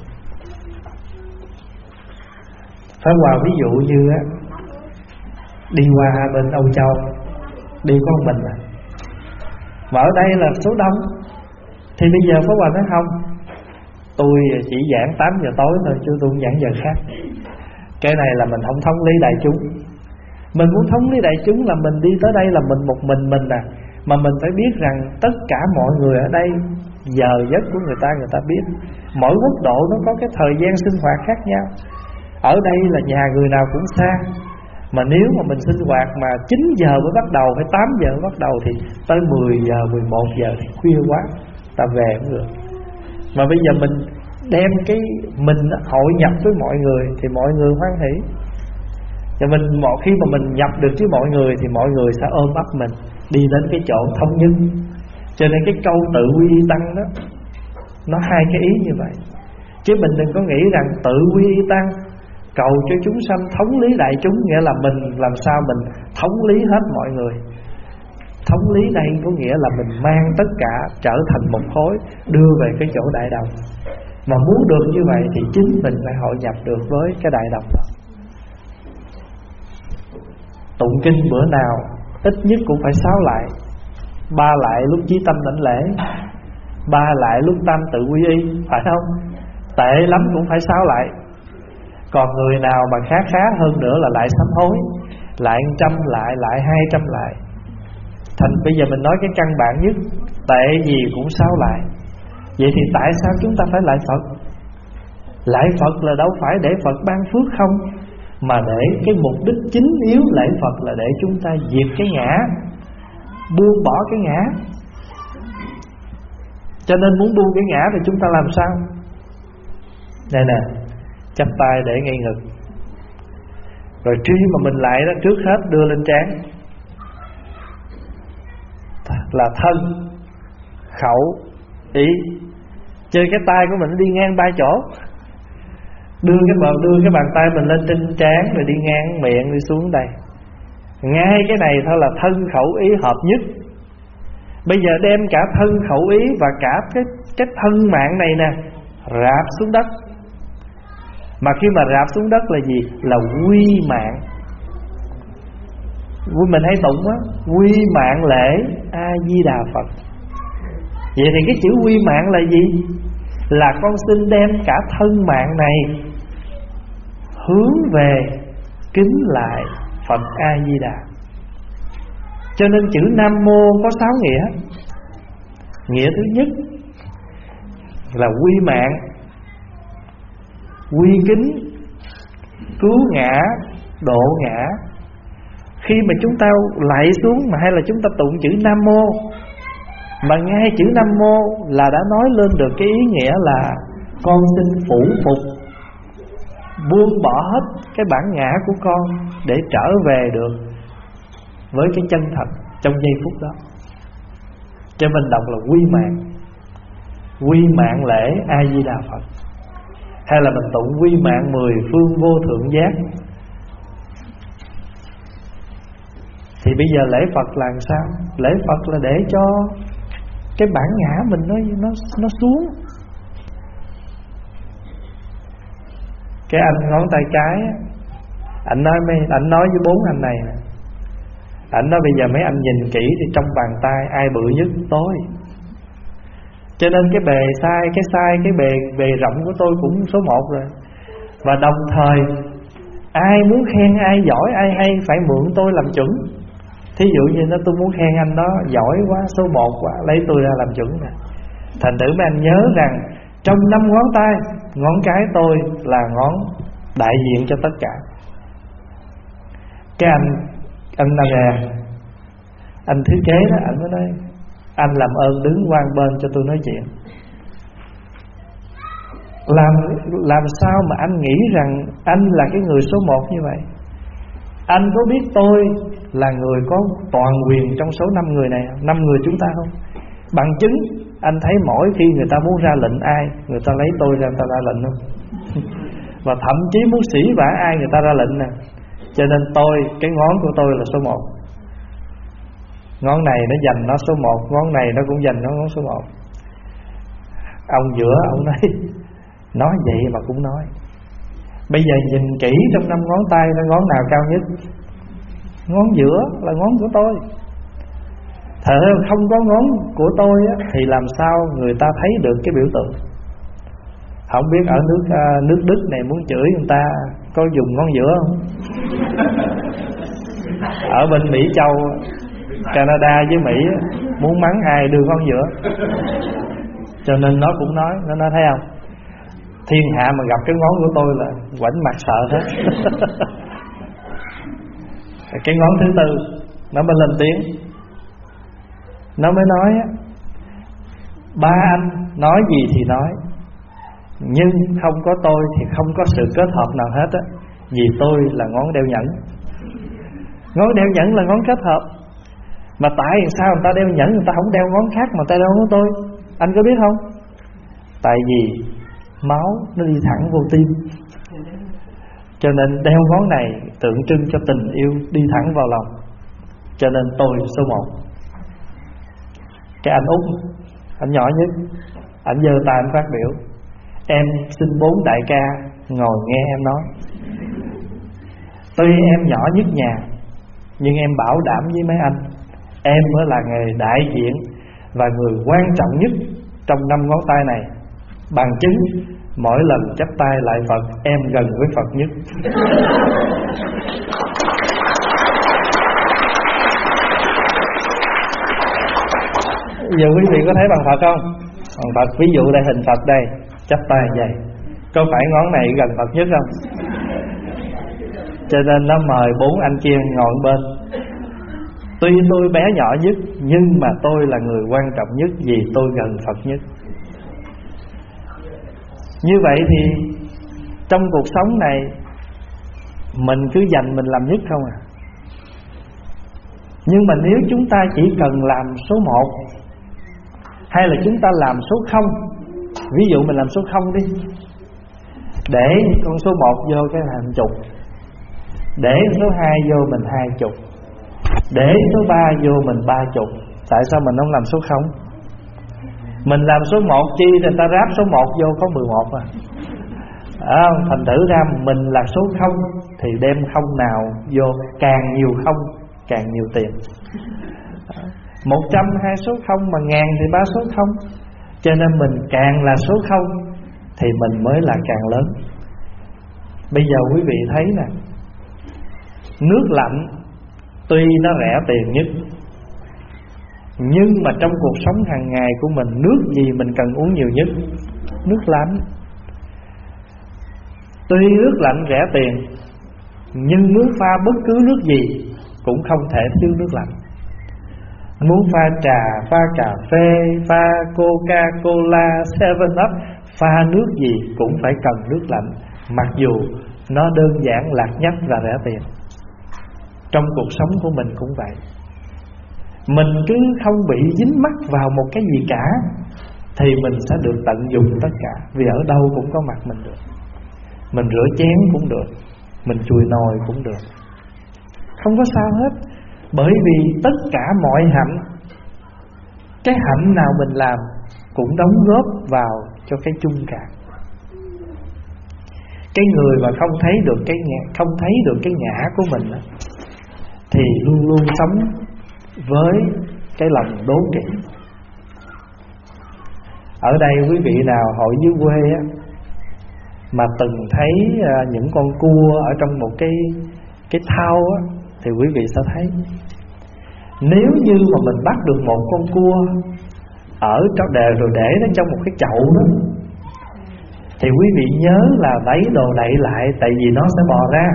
Phải vào ví dụ như á, đi qua bên Âu Châu, đi có một mình mà ở đây là số đông, thì bây giờ Pháp Hòa nói không, tôi chỉ giảng 8 giờ tối thôi chứ tôi không giảng giờ khác. Cái này là mình không thống lý đại chúng. Mình muốn thống lý đại chúng là mình đi tới đây là mình một mình à. Mà mình phải biết rằng tất cả mọi người ở đây, giờ giấc của người ta biết. Mỗi quốc độ nó có cái thời gian sinh hoạt khác nhau. Ở đây là nhà người nào cũng xa, mà nếu mà mình sinh hoạt mà 9 giờ mới bắt đầu, phải 8 giờ mới bắt đầu, thì tới 10 giờ, 11 giờ thì khuya quá, ta về cũng được. Mà bây giờ mình đem cái mình hội nhập với mọi người thì mọi người hoan hỷ. Và khi mà mình nhập được với mọi người thì mọi người sẽ ôm ấp mình đi đến cái chỗ thống nhất. Cho nên cái câu tự quy y tăng đó, nó hai cái ý như vậy. Chứ mình đừng có nghĩ rằng tự quy y tăng, cầu cho chúng sanh, thống lý đại chúng, nghĩa là mình làm sao mình thống lý hết mọi người. Thống lý đây có nghĩa là mình mang tất cả trở thành một khối, đưa về cái chỗ đại đồng. Mà muốn được như vậy thì chính mình phải hội nhập được với cái đại đồng đó. Tụng kinh bữa nào ít nhất cũng phải 6 lại, 3 lại lúc chí tâm đảnh lễ, 3 lại lúc tam tự quy y, phải không? Tệ lắm cũng phải 6 lại. Còn người nào mà khá hơn nữa là lại sám hối, lại 100 lại, lại 200 lại. Thành bây giờ mình nói cái căn bản nhất, tệ gì cũng 6 lại. Vậy thì tại sao chúng ta phải lại Phật? Lại Phật là đâu phải để Phật ban phước không, mà để cái mục đích chính yếu lễ Phật là để chúng ta diệt cái ngã, buông bỏ cái ngã. Cho nên muốn buông cái ngã thì chúng ta làm sao? Đây nè, chắp tay để ngay ngực, rồi khi mà mình lại đó, trước hết đưa lên trán là thân, khẩu, ý. Chơi cái tay của mình đi ngang 3 chỗ, đưa cái bàn tay mình lên trên trán rồi đi ngang miệng đi xuống đây. Ngay cái này thôi là thân khẩu ý hợp nhất. Bây giờ đem cả thân khẩu ý và cả cái thân mạng này nè rạp xuống đất. Mà khi mà rạp xuống đất là gì? Là quy mạng. Mình hay tụng á, quy mạng lễ A Di Đà Phật. Vậy thì cái chữ quy mạng là gì? Là con xin đem cả thân mạng này hướng về kính lại Phật A Di Đà. Cho nên chữ Nam Mô có 6 nghĩa. Nghĩa thứ nhất là quy mạng, quy kính, cứu ngã, độ ngã. Khi mà chúng ta lạy xuống mà hay là chúng ta tụng chữ Nam Mô, mà ngay chữ Nam Mô là đã nói lên được cái ý nghĩa là con xin phủ phục, buông bỏ hết cái bản ngã của con để trở về được với cái chân thật trong giây phút đó. Cho mình đọc là quy mạng lễ A Di Đà Phật, hay là mình tụng quy mạng 10 phương vô thượng giác. Thì bây giờ lễ Phật là làm sao? Lễ Phật là để cho cái bản ngã mình nó xuống. Cái anh ngón tay cái, anh nói với 4 anh này nè, anh nói bây giờ mấy anh nhìn kỹ thì trong bàn tay ai bự nhất? Tôi. Cho nên cái bề sai, cái bề rộng của tôi cũng số 1 rồi. Và đồng thời ai muốn khen ai giỏi, ai hay phải mượn tôi làm chuẩn. Thí dụ như tôi muốn khen anh đó giỏi quá, số 1 quá, lấy tôi ra làm chuẩn nè. Thành thử mấy anh nhớ rằng trong 5 ngón tay, ngón cái tôi là ngón đại diện cho tất cả. Cái anh nào nè, anh thiết kế đó, anh mới nói anh làm ơn đứng qua bên cho tôi nói chuyện. Làm sao mà anh nghĩ rằng anh là cái người số 1 như vậy? Anh có biết tôi là người có toàn quyền trong số 5 người này, 5 người chúng ta không? Bằng chứng anh thấy mỗi khi người ta muốn ra lệnh ai, người ta lấy tôi ra, người ta ra lệnh không? Và thậm chí muốn sỉ vả ai, người ta ra lệnh nè. Cho nên cái ngón của tôi là số 1. Ngón này nó giành nó số 1, ngón này nó cũng giành nó ngón số 1. Ông giữa ông nói vậy mà cũng nói. Bây giờ nhìn kỹ trong 5 ngón tay là ngón nào cao nhất? Ngón giữa là ngón của tôi. Thật ra không có ngón của tôi á, thì làm sao người ta thấy được cái biểu tượng? Không biết ở nước Đức này muốn chửi người ta có dùng ngón giữa không? Ở bên Mỹ Châu, Canada với Mỹ muốn mắng ai đưa ngón giữa. Cho nên nó cũng nói, nó thấy không? Thiên hạ mà gặp cái ngón của tôi là quảnh mặt sợ hết. Cái ngón thứ 4 nó mới lên tiếng. Nó mới nói ba anh nói gì thì nói, nhưng không có tôi thì không có sự kết hợp nào hết á. Vì tôi là ngón đeo nhẫn. Ngón đeo nhẫn là ngón kết hợp. Mà tại sao người ta đeo nhẫn, người ta không đeo ngón khác mà ta đeo ngón tôi? Anh có biết không? Tại vì máu nó đi thẳng vô tim, cho nên đeo ngón này tượng trưng cho tình yêu đi thẳng vào lòng. Cho nên tôi số 1. Cái anh Út, anh nhỏ nhất, anh giơ tay anh phát biểu. Em xin 4 đại ca ngồi nghe em nói. Tuy em nhỏ nhất nhà, nhưng em bảo đảm với mấy anh, em mới là người đại diện và người quan trọng nhất trong 5 ngón tay này. Bằng chứng mỗi lần chắp tay lại Phật, em gần với Phật nhất. Giờ quý vị có thấy bằng Phật không? Bằng Phật, ví dụ đây hình Phật đây, chắp tay vậy, có phải ngón này gần Phật nhất không? Cho nên nó mời 4 anh kia ngồi bên. Tuy tôi bé nhỏ nhất, nhưng mà tôi là người quan trọng nhất vì tôi gần Phật nhất. Như vậy thì trong cuộc sống này mình cứ dành mình làm nhất không à. Nhưng mà nếu chúng ta chỉ cần làm số 1, hay là chúng ta làm số 0, ví dụ mình làm số 0 đi, để con số 1 vô cái thành chục, để số 2 vô mình 20, để số 3 vô mình 30. Tại sao mình không làm số 0? Mình làm số 1 chi người ta ráp số 1 vô có 11 à. Thành thử ra mình là số 0 thì đem không nào vô, càng nhiều không càng nhiều tiền. 100 2 số 0 mà 1000 thì 3 số 0. Cho nên mình càng là số 0 thì mình mới là càng lớn. Bây giờ quý vị thấy nè, nước lạnh tuy nó rẻ tiền nhất, nhưng mà trong cuộc sống hàng ngày của mình, nước gì mình cần uống nhiều nhất? Nước lạnh. Tuy nước lạnh rẻ tiền, nhưng muốn pha bất cứ nước gì cũng không thể thiếu nước lạnh. Muốn pha trà, pha cà phê, pha Coca-Cola, 7up, pha nước gì cũng phải cần nước lạnh, mặc dù nó đơn giản, lạc nhách và rẻ tiền. Trong cuộc sống của mình cũng vậy. mình cứ không bị dính mắc vào một cái gì cả, thì mình sẽ được tận dụng tất cả. Vì ở đâu cũng có mặt mình được. Mình rửa chén cũng được, mình chùi nồi cũng được, không có sao hết. Bởi vì tất cả mọi hạnh, cái hạnh nào mình làm cũng đóng góp vào cho cái chung cả. Cái người mà không thấy được cái ngã của mình đó, thì luôn luôn sống với cái lòng đố kỵ. Ở đây quý vị nào hội dưới quê á, mà từng thấy những con cua ở trong một cái thau á, thì quý vị sẽ thấy, nếu như mà mình bắt được một con cua ở trong rồi để nó trong một cái chậu đó, thì quý vị nhớ là lấy đồ đậy lại, tại vì nó sẽ bò ra.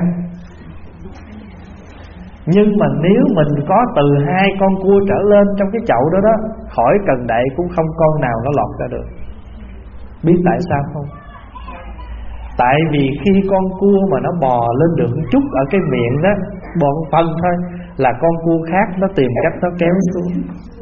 Nhưng mà nếu mình có từ 2 con cua trở lên trong cái chậu đó đó, khỏi cần đậy cũng không con nào nó lọt ra được. Biết tại sao không? Tại vì khi con cua mà nó bò lên được một chút ở cái miệng đó, bò một phần thôi, là con cua khác nó tìm cách nó kéo xuống.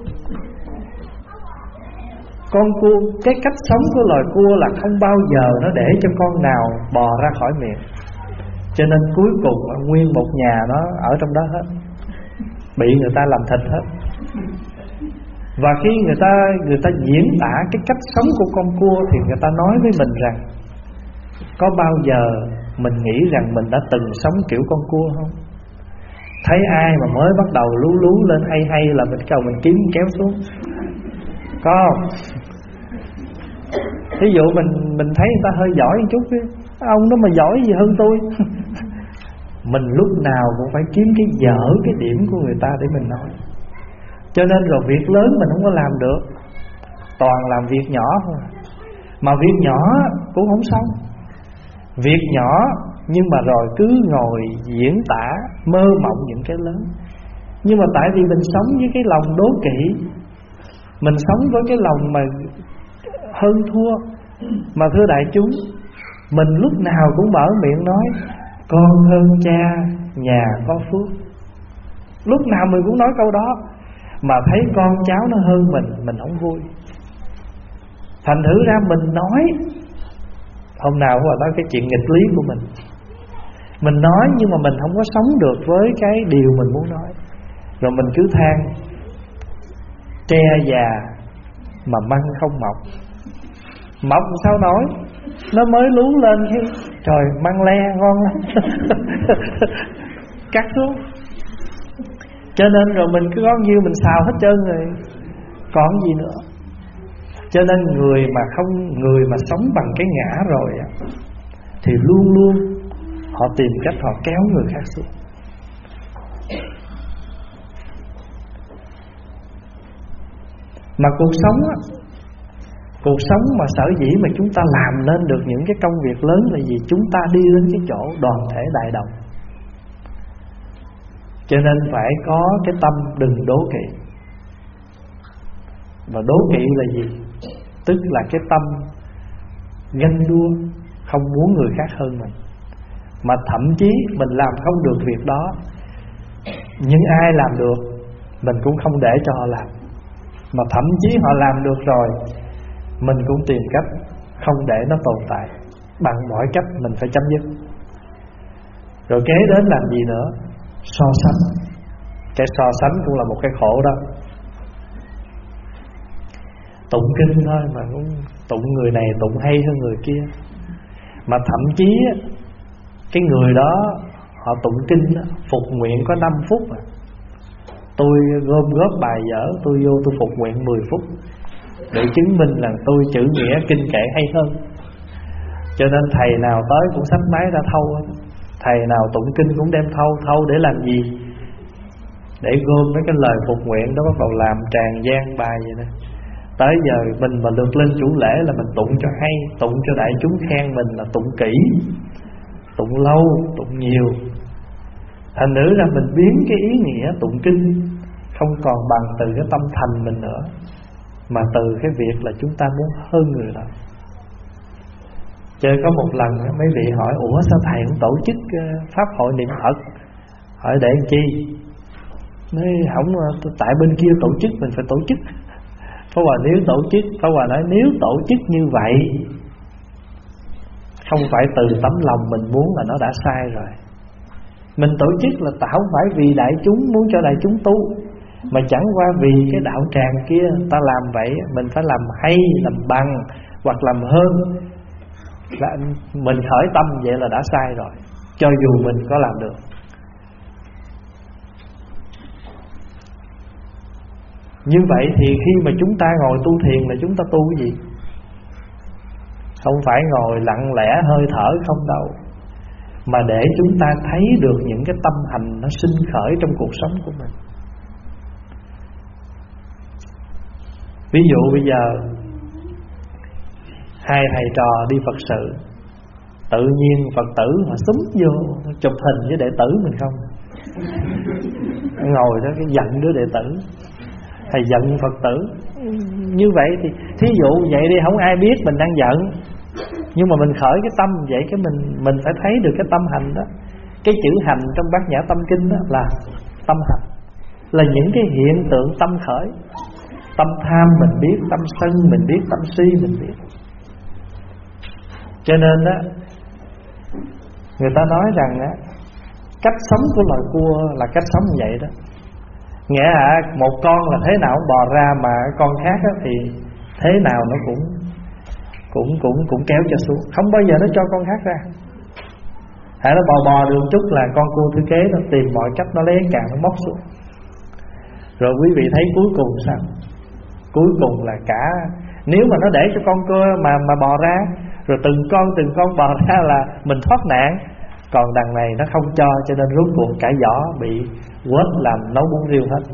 Con cua, cái cách sống của loài cua là không bao giờ nó để cho con nào bò ra khỏi miệng. Cho nên cuối cùng nguyên một nhà nó ở trong đó hết, bị người ta làm thịt hết. Và khi người ta diễn tả cái cách sống của con cua, thì người ta nói với mình rằng, có bao giờ mình nghĩ rằng mình đã từng sống kiểu con cua không? Thấy ai mà mới bắt đầu lú lú lên hay là mình cầu mình kiếm kéo xuống, có không? Ví dụ mình thấy người ta hơi giỏi một chút, ông đó mà giỏi gì hơn tôi. Mình lúc nào cũng phải kiếm cái dở, cái điểm của người ta để mình nói. Cho nên rồi việc lớn mình không có làm được, toàn làm việc nhỏ thôi. Mà việc nhỏ cũng không xong. Việc nhỏ nhưng mà rồi cứ ngồi diễn tả mơ mộng những cái lớn. Nhưng mà tại vì mình sống với cái lòng đố kỵ, mình sống với cái lòng mà hơn thua. Mà thưa đại chúng, mình lúc nào cũng mở miệng nói con hơn cha, nhà có phước. Lúc nào mình cũng nói câu đó. Mà thấy con cháu nó hơn mình không vui. Thành thử ra mình nói, hôm nào cũng nói cái chuyện nghịch lý của mình. Mình nói nhưng mà mình không có sống được với cái điều mình muốn nói. Rồi mình cứ than tre già mà măng không mọc. Mọc sao nổi, nó mới lú lên chứ. Trời, măng le ngon lắm. Cắt xuống. Cho nên rồi mình cứ có nhiêu mình xào hết trơn rồi, còn gì nữa. Cho nên người mà sống bằng cái ngã rồi á, thì luôn luôn họ tìm cách họ kéo người khác xuống. Mà cuộc sống mà sở dĩ mà chúng ta làm nên được những cái công việc lớn là gì? Chúng ta đi đến cái chỗ đoàn thể đại đồng. Cho nên phải có cái tâm đừng đố kỵ. Và đố kỵ là gì? Tức là cái tâm ganh đua, không muốn người khác hơn mình. Mà thậm chí mình làm không được việc đó, nhưng ai làm được mình cũng không để cho họ làm. Mà thậm chí họ làm được rồi, mình cũng tìm cách không để nó tồn tại. Bằng mọi cách mình phải chấm dứt. Rồi kế đến làm gì nữa? So sánh. Cái so sánh cũng là một cái khổ đó. Tụng kinh thôi mà cũng tụng người này tụng hay hơn người kia. Mà thậm chí cái người đó họ tụng kinh phục nguyện có 5 phút à. Tôi gom góp bài vở, tôi vô tôi phục nguyện 10 phút để chứng minh là tôi chữ nghĩa kinh kệ hay hơn. Cho nên thầy nào tới cũng xách máy ra thâu. Thầy nào tụng kinh cũng đem thâu để làm gì? Để gom mấy cái lời phục nguyện đó bắt đầu làm tràn gian bài vậy đó. Tới giờ mình mà được lên chủ lễ là mình tụng cho hay, tụng cho đại chúng khen mình là tụng kỹ, tụng lâu, tụng nhiều. Thành nữ ra mình biến cái ý nghĩa tụng kinh không còn bằng từ cái tâm thành mình nữa, mà từ cái việc là chúng ta muốn hơn người đó. Chơi có một lần mấy vị hỏi: ủa sao thầy không tổ chức pháp hội niệm Phật? Hỏi để làm chi? Nói không, tại bên kia tổ chức mình phải tổ chức. Pháp Hòa nếu tổ chức, Pháp Hòa nói nếu tổ chức như vậy không phải từ tấm lòng mình muốn là nó đã sai rồi. Mình tổ chức là không phải vì đại chúng, muốn cho đại chúng tu, mà chẳng qua vì cái đạo tràng kia ta làm vậy, mình phải làm hay, làm bằng hoặc làm hơn. Là mình khởi tâm vậy là đã sai rồi, cho dù mình có làm được. Như vậy thì khi mà chúng ta ngồi tu thiền là chúng ta tu cái gì? Không phải ngồi lặng lẽ hơi thở không đâu, mà để chúng ta thấy được những cái tâm hành nó sinh khởi trong cuộc sống của mình. Ví dụ bây giờ hai thầy trò đi Phật sự, tự nhiên Phật tử họ xúm vô chụp hình với đệ tử mình không, ngồi đó cái giận đứa đệ tử, thầy giận Phật tử. Như vậy thì thí dụ vậy đi, không ai biết mình đang giận, nhưng mà mình khởi cái tâm vậy, cái mình phải thấy được cái tâm hành đó. Cái chữ hành trong Bát Nhã Tâm Kinh đó là tâm hành, là những cái hiện tượng tâm khởi. Tâm tham mình biết, tâm sân mình biết, tâm si mình biết. Cho nên đó, người ta nói rằng đó, cách sống của loài cua là cách sống như vậy đó. Nghĩa là một con là thế nào cũng bò ra, mà con khác đó thì thế nào nó cũng kéo cho xuống, không bao giờ nó cho con khác ra. Hãy nó bò được chút là con cua thứ kế nó tìm mọi cách nó lấy càng nó móc xuống. Rồi quý vị thấy cuối cùng sao? Cuối cùng là cả, nếu mà nó để cho con cua mà bò ra, rồi từng con bò ra là mình thoát nạn. Còn đằng này nó không cho nên rốt cuộc cả giỏ bị quết làm nấu bún riêu hết.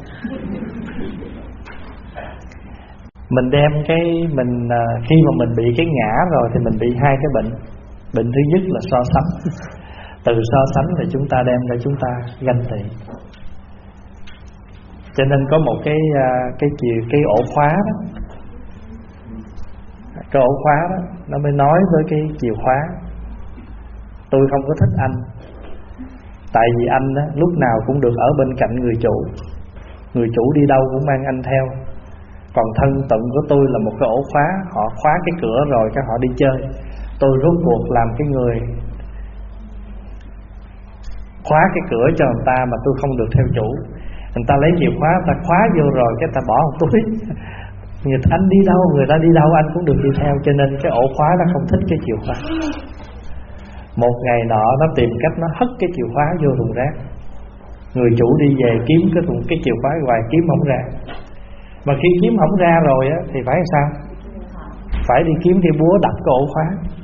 Mình đem mình khi mà mình bị cái ngã rồi thì mình bị hai cái bệnh. Bệnh thứ nhất là so sánh. Từ so sánh thì chúng ta đem ra chúng ta ganh tị. Cho nên có một cái ổ khóa đó. Cái ổ khóa đó nó mới nói với cái chìa khóa: tôi không có thích anh, tại vì anh đó, lúc nào cũng được ở bên cạnh người chủ. Người chủ đi đâu cũng mang anh theo. Còn thân tận của tôi là một cái ổ khóa. Họ khóa cái cửa rồi cái họ đi chơi. Tôi rốt cuộc làm cái người khóa cái cửa cho người ta, mà tôi không được theo chủ. Người ta lấy chìa khóa, người ta khóa vô rồi cái ta bỏ một túi. Anh đi đâu, người ta đi đâu anh cũng được đi theo. Cho nên cái ổ khóa nó không thích cái chìa khóa. Một ngày nọ nó tìm cách nó hất cái chìa khóa vô thùng rác. Người chủ đi về kiếm cái chìa khóa ngoài, kiếm không ra. Mà khi kiếm không ra rồi á, thì phải sao? Phải đi kiếm cái búa đập cái ổ khóa.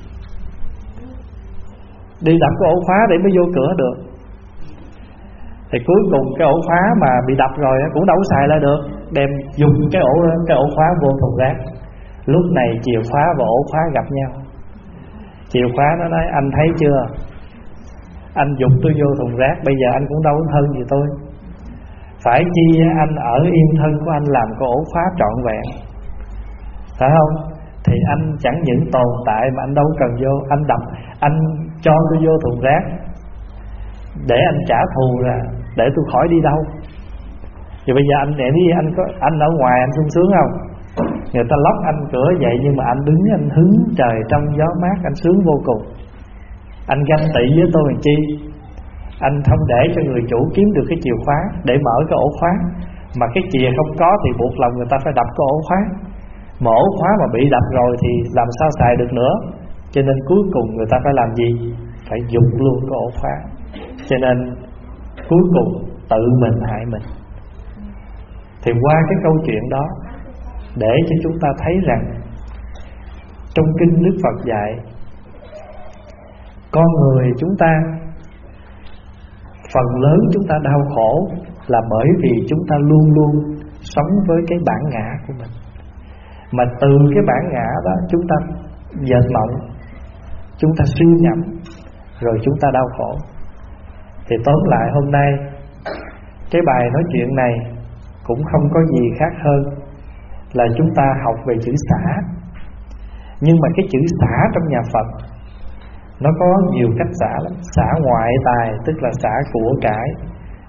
Đi đập cái ổ khóa để mới vô cửa được. Thì cuối cùng cái ổ khóa mà bị đập rồi á, cũng đâu có xài lại được. Đem dùng cái ổ khóa vô thùng rác. Lúc này chìa khóa và ổ khóa gặp nhau. Chìa khóa nó nói: anh thấy chưa, anh dục tôi vô thùng rác, bây giờ anh cũng đâu có hơn gì tôi. Phải chi anh ở yên thân của anh làm cái ổ khóa trọn vẹn, phải không? Thì anh chẳng những tồn tại mà anh đâu cần vô. Anh đập, anh cho tôi vô thùng rác để anh trả thù, là để tôi khỏi đi đâu. Thì bây giờ anh để đi, anh ở ngoài anh sung sướng không? Người ta lóc anh cửa vậy, nhưng mà anh đứng anh hứng trời trong gió mát, anh sướng vô cùng. Anh ganh tị với tôi làm chi? Anh không để cho người chủ kiếm được cái chìa khóa để mở cái ổ khóa, mà cái chìa không có thì buộc lòng người ta phải đập cái ổ khóa. Mà ổ khóa mà bị đập rồi thì làm sao xài được nữa. Cho nên cuối cùng người ta phải làm gì? Phải dục luôn cái ổ khóa. Cho nên cuối cùng tự mình hại mình. Thì qua cái câu chuyện đó, để cho chúng ta thấy rằng trong kinh Đức Phật dạy, con người chúng ta phần lớn chúng ta đau khổ là bởi vì chúng ta luôn luôn sống với cái bản ngã của mình. Mà từ cái bản ngã đó chúng ta dệt mộng, chúng ta suy nhầm, rồi chúng ta đau khổ. Thì tóm lại hôm nay cái bài nói chuyện này cũng không có gì khác hơn là chúng ta học về chữ xả. Nhưng mà cái chữ xả trong nhà Phật nó có nhiều cách xả lắm. Xả ngoại tài tức là xả của cải,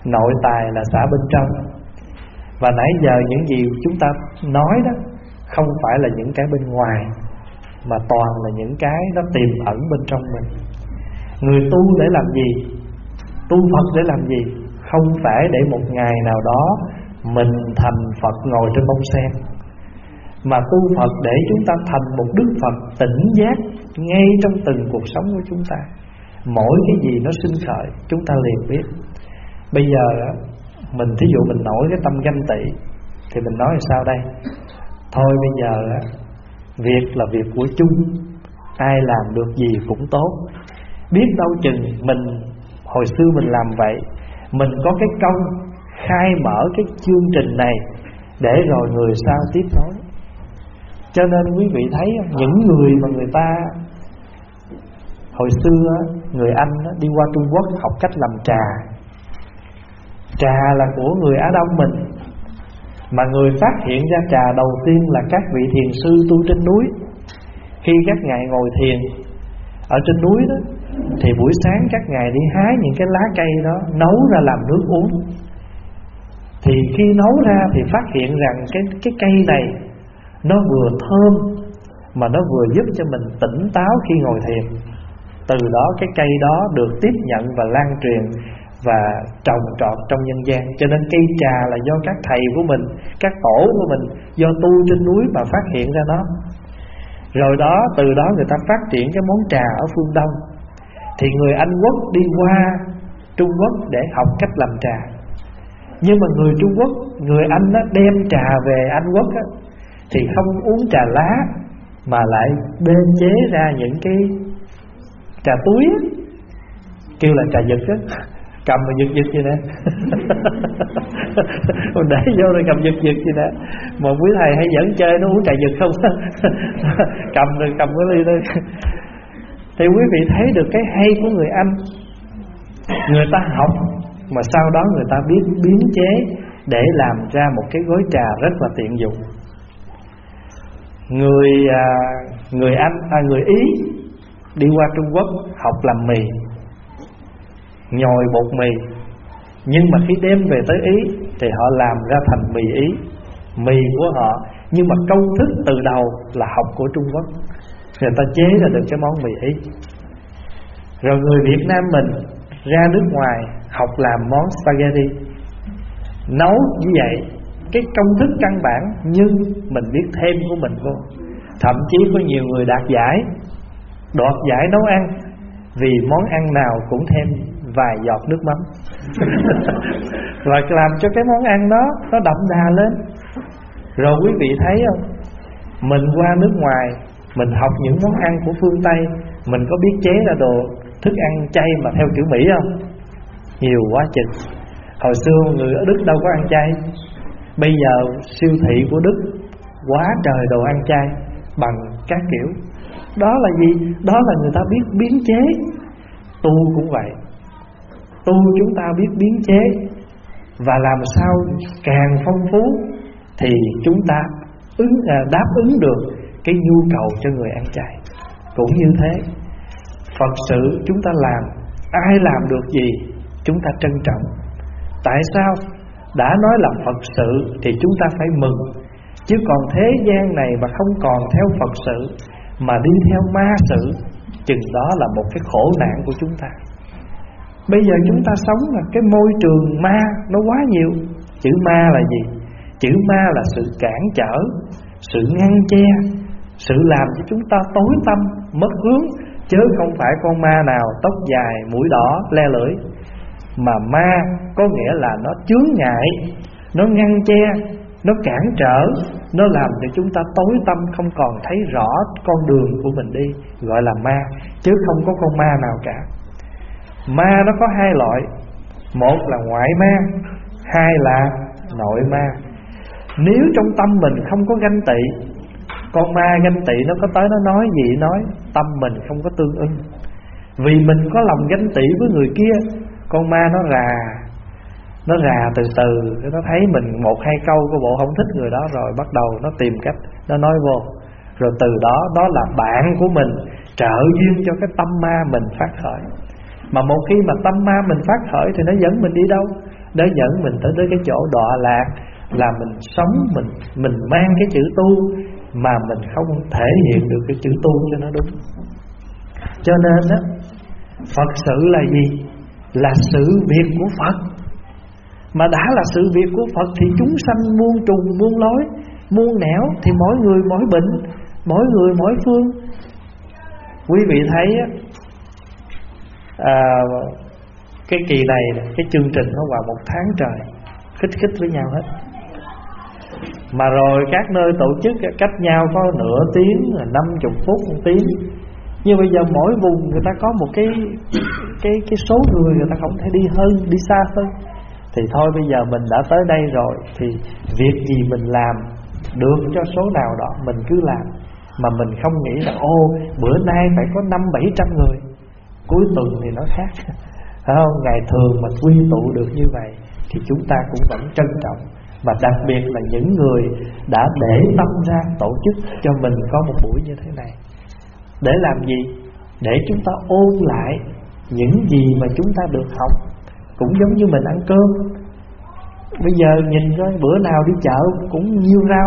nội tài là xả bên trong. Và nãy giờ những gì chúng ta nói đó không phải là những cái bên ngoài, mà toàn là những cái nó tiềm ẩn bên trong mình. Người tu để làm gì? Tu Phật để làm gì? Không phải để một ngày nào đó mình thành Phật ngồi trên bông sen, mà tu Phật để chúng ta thành một Đức Phật tỉnh giác ngay trong từng cuộc sống của chúng ta. Mỗi cái gì nó sinh khởi chúng ta liền biết. Bây giờ mình thí dụ mình nổi cái tâm ganh tị thì mình nói là sao đây? Thôi bây giờ việc là việc của chung, ai làm được gì cũng tốt. Biết đâu chừng mình hồi xưa mình làm vậy, mình có cái công khai mở cái chương trình này để rồi người sau tiếp nối. Cho nên quý vị thấy những người mà người ta hồi xưa người Anh đi qua Trung Quốc học cách làm trà. Trà là của người Á Đông mình, mà người phát hiện ra trà đầu tiên là các vị thiền sư tu trên núi. Khi các ngài ngồi thiền ở trên núi đó, thì buổi sáng các ngài đi hái những cái lá cây đó, nấu ra làm nước uống. Thì khi nấu ra thì phát hiện rằng cái cây này nó vừa thơm mà nó vừa giúp cho mình tỉnh táo khi ngồi thiền. Từ đó cái cây đó được tiếp nhận và lan truyền và trồng trọt trong nhân gian. Cho nên cây trà là do các thầy của mình, các tổ của mình do tu trên núi mà phát hiện ra nó. Rồi đó, từ đó người ta phát triển cái món trà ở phương Đông. Thì người Anh Quốc đi qua Trung Quốc để học cách làm trà. Nhưng mà người Trung Quốc, người Anh đó, đem trà về Anh Quốc đó, thì không uống trà lá mà lại bên chế ra những cái trà túi đó, kêu là trà giật đó, cầm mà giật giật vậy nè. Mình để vô rồi cầm giật giật vậy nè. Mà quý thầy hay dẫn chơi nó uống trà giật không? Cầm rồi cầm cái ly thôi. Thì quý vị thấy được cái hay của người Anh. Người ta học mà sau đó người ta biết biến chế để làm ra một cái gói trà rất là tiện dụng. Người Ý đi qua Trung Quốc học làm mì, nhồi bột mì. Nhưng mà khi đem về tới Ý thì họ làm ra thành mì Ý, mì của họ. Nhưng mà công thức từ đầu là học của Trung Quốc, người ta chế ra được cái món mì Ý. Rồi người Việt Nam mình ra nước ngoài học làm món spaghetti, nấu như vậy. Cái công thức căn bản nhưng mình biết thêm của mình vô. Thậm chí có nhiều người đoạt giải nấu ăn, vì món ăn nào cũng thêm vài giọt nước mắm. Và làm cho cái món ăn đó nó đậm đà lên. Rồi quý vị thấy không, mình qua nước ngoài mình học những món ăn của phương Tây, mình có biết chế ra đồ thức ăn chay mà theo kiểu Mỹ không? Nhiều quá chừng. Hồi xưa người ở Đức đâu có ăn chay. Bây giờ siêu thị của Đức quá trời đồ ăn chay bằng các kiểu. Đó là gì? Đó là người ta biết biến chế. Tu cũng vậy. Tu chúng ta biết biến chế, và làm sao càng phong phú thì chúng ta đáp ứng được cái nhu cầu cho người ăn chay. Cũng như thế, Phật sự chúng ta làm, ai làm được gì chúng ta trân trọng. Tại sao? Đã nói là Phật sự thì chúng ta phải mừng. Chứ còn thế gian này mà không còn theo Phật sự mà đi theo ma sự, chừng đó là một cái khổ nạn của chúng ta. Bây giờ chúng ta sống là cái môi trường ma nó quá nhiều. Chữ ma là gì? Chữ ma là sự cản trở, sự ngăn che, sự làm cho chúng ta tối tăm, mất hướng. Chứ không phải con ma nào tóc dài, mũi đỏ, le lưỡi. Mà ma có nghĩa là nó chướng ngại, nó ngăn che, nó cản trở, nó làm cho chúng ta tối tăm, không còn thấy rõ con đường của mình đi, gọi là ma. Chứ không có con ma nào cả. Ma nó có hai loại. Một là ngoại ma, hai là nội ma. Nếu trong tâm mình không có ganh tị, con ma ganh tị nó có tới nó nói gì nói, tâm mình không có tương ưng. Vì mình có lòng ganh tị với người kia, con ma nó rà từ từ, nó thấy mình một hai câu của bộ không thích người đó, rồi bắt đầu nó tìm cách nó nói vô. Rồi từ đó, đó là bạn của mình, trợ duyên cho cái tâm ma mình phát khởi. Mà một khi mà tâm ma mình phát khởi thì nó dẫn mình đi đâu? Đó dẫn mình tới cái chỗ đọa lạc là mình sống, mình mang cái chữ tu mà mình không thể hiện được cái chữ tu cho nó đúng. Cho nên á, Phật sự là gì? Là sự việc của Phật. Mà đã là sự việc của Phật thì chúng sanh muôn trùng muôn lối, muôn nẻo, thì mỗi người mỗi bệnh, mỗi người mỗi phương. Quý vị thấy á, cái kỳ này, cái chương trình nó vào 1 tháng trời, khích với nhau hết. Mà rồi các nơi tổ chức cách nhau có nửa tiếng, 50 phút, 1 tiếng. Nhưng bây giờ mỗi vùng người ta có một cái số người ta không thể đi hơn, đi xa hơn. Thì thôi bây giờ mình đã tới đây rồi, thì việc gì mình làm được cho số nào đó mình cứ làm. Mà mình không nghĩ là bữa nay phải có 500-700 người, cuối tuần thì nó khác. Phải không? Ngày thường mà quy tụ được như vậy thì chúng ta cũng vẫn trân trọng. Mà đặc biệt là những người đã để tâm ra tổ chức cho mình có một buổi như thế này. Để làm gì? Để chúng ta ôn lại những gì mà chúng ta được học. Cũng giống như mình ăn cơm. Bây giờ nhìn coi, bữa nào đi chợ cũng nhiều rau,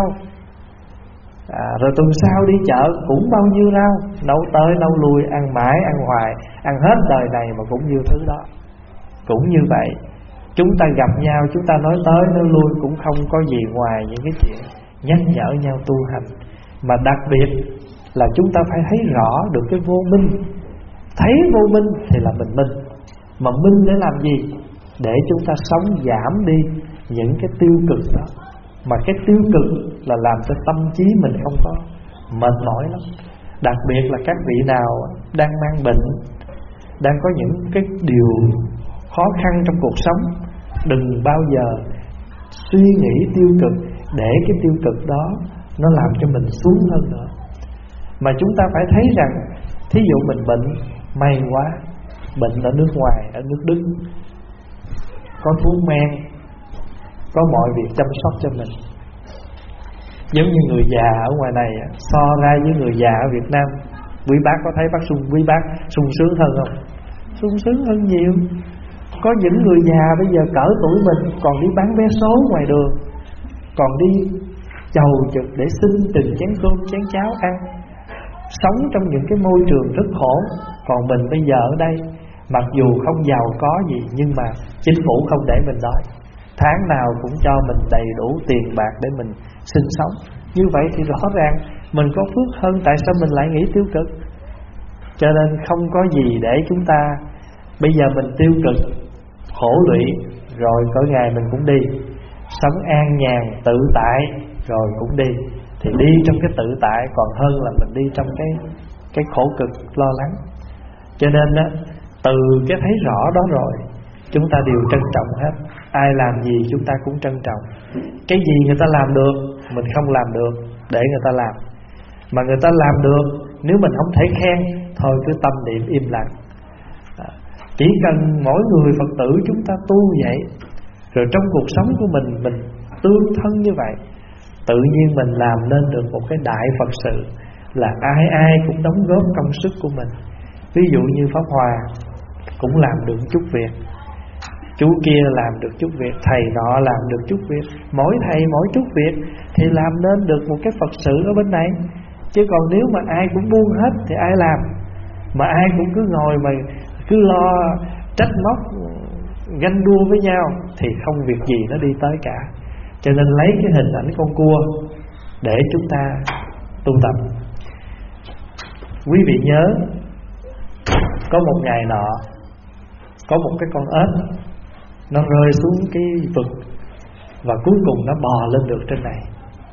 rồi tuần sau đi chợ cũng bao nhiêu rau. Nấu tới nấu lui, ăn mãi ăn hoài, ăn hết đời này mà cũng nhiều thứ đó. Cũng như vậy, chúng ta gặp nhau, chúng ta nói tới nói lui cũng không có gì ngoài những cái chuyện nhắc nhở nhau tu hành. Mà đặc biệt là chúng ta phải thấy rõ được cái vô minh. Thấy vô minh thì là mình minh. Mà minh để làm gì? Để chúng ta sống giảm đi những cái tiêu cực đó. Mà cái tiêu cực là làm cho tâm trí mình không có mệt mỏi lắm. Đặc biệt là các vị nào đang mang bệnh, đang có những cái điều khó khăn trong cuộc sống, đừng bao giờ suy nghĩ tiêu cực để cái tiêu cực đó nó làm cho mình xuống hơn nữa. Mà chúng ta phải thấy rằng, thí dụ mình bệnh, may quá, bệnh ở nước ngoài, ở nước Đức, có thuốc men, có mọi việc chăm sóc cho mình. Giống như người già ở ngoài này so ra với người già ở Việt Nam, quý bác có thấy quý bác sung sướng hơn không? Sung sướng hơn nhiều. Có những người già bây giờ cỡ tuổi mình còn đi bán vé số ngoài đường, còn đi chầu trực để xin từng chén cơm chén cháo ăn, sống trong những cái môi trường rất khổ. Còn mình bây giờ ở đây, mặc dù không giàu có gì, nhưng mà chính phủ không để mình đói, tháng nào cũng cho mình đầy đủ tiền bạc để mình sinh sống. Như vậy thì rõ ràng mình có phước hơn. Tại sao mình lại nghĩ tiêu cực? Cho nên không có gì để chúng ta bây giờ mình tiêu cực, khổ lụy, rồi có ngày mình cũng đi. Sống an nhàn, tự tại, rồi cũng đi. Thì đi trong cái tự tại còn hơn là mình đi trong cái khổ cực lo lắng. Cho nên á, từ cái thấy rõ đó rồi, chúng ta đều trân trọng hết. Ai làm gì chúng ta cũng trân trọng. Cái gì người ta làm được, mình không làm được, để người ta làm. Mà người ta làm được, nếu mình không thể khen, thôi cứ tâm niệm im lặng. Chỉ cần mỗi người Phật tử chúng ta tu vậy, rồi trong cuộc sống của mình tương thân như vậy, tự nhiên mình làm nên được một cái đại Phật sự. Là ai cũng đóng góp công sức của mình. Ví dụ như Pháp Hòa cũng làm được chút việc, chú kia làm được chút việc, thầy nọ làm được chút việc. Mỗi thầy mỗi chút việc thì làm nên được một cái Phật sự ở bên này. Chứ còn nếu mà ai cũng buông hết thì ai làm? Mà ai cũng cứ ngồi mà cứ lo trách móc, ganh đua với nhau thì không việc gì nó đi tới cả. Cho nên lấy cái hình ảnh con cua để chúng ta tu tập. Quý vị nhớ, có một ngày nọ, có một cái con ếch nó rơi xuống cái vực, và cuối cùng nó bò lên được trên này.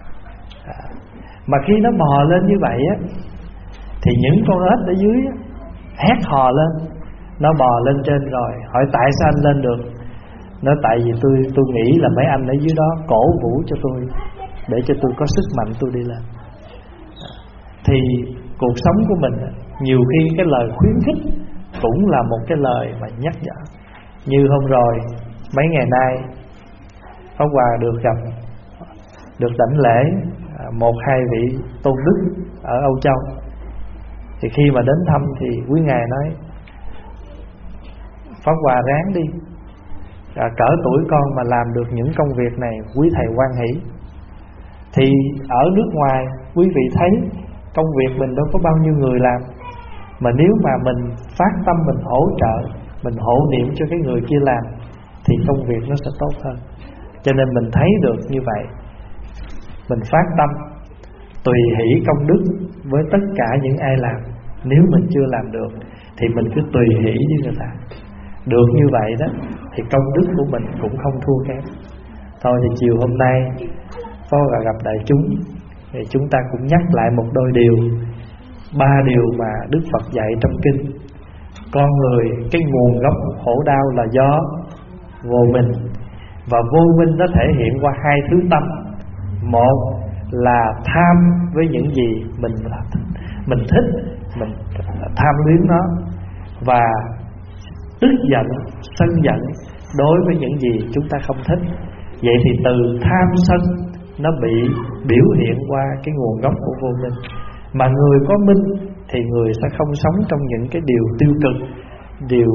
Mà khi nó bò lên như vậy á, thì những con ếch ở dưới á, hét hò lên. Nó bò lên trên rồi hỏi tại sao anh lên được. Nó tại vì tôi nghĩ là mấy anh ở dưới đó cổ vũ cho tôi, để cho tôi có sức mạnh tôi đi lên. Thì cuộc sống của mình nhiều khi cái lời khuyến khích cũng là một cái lời mà nhắc nhở. Như hôm rồi, mấy ngày nay Pháp Hòa được gặp, được đảnh lễ 1-2 vị tôn đức ở Âu Châu. Thì khi mà đến thăm thì quý ngài nói Pháp Hòa ráng đi, cỡ tuổi con mà làm được những công việc này, quý thầy hoan hỷ. Thì ở nước ngoài quý vị thấy công việc mình đâu có bao nhiêu người làm, mà nếu mà mình phát tâm mình hỗ trợ, mình hộ niệm cho cái người kia làm thì công việc nó sẽ tốt hơn. Cho nên mình thấy được như vậy, mình phát tâm tùy hỷ công đức với tất cả những ai làm. Nếu mình chưa làm được thì mình cứ tùy hỷ với người ta. Được như vậy đó thì công đức của mình cũng không thua kém. Thôi thì chiều hôm nay có gặp đại chúng thì chúng ta cũng nhắc lại một đôi điều, 3 điều mà Đức Phật dạy trong kinh. Con người, cái nguồn gốc khổ đau là do vô minh, và vô minh nó thể hiện qua 2 thứ tâm. Một là tham với những gì mình thích, mình tham luyến nó, và tức giận, sân giận đối với những gì chúng ta không thích. Vậy thì từ tham sân nó bị biểu hiện qua cái nguồn gốc của vô minh. Mà người có minh thì người sẽ không sống trong những cái điều tiêu cực, điều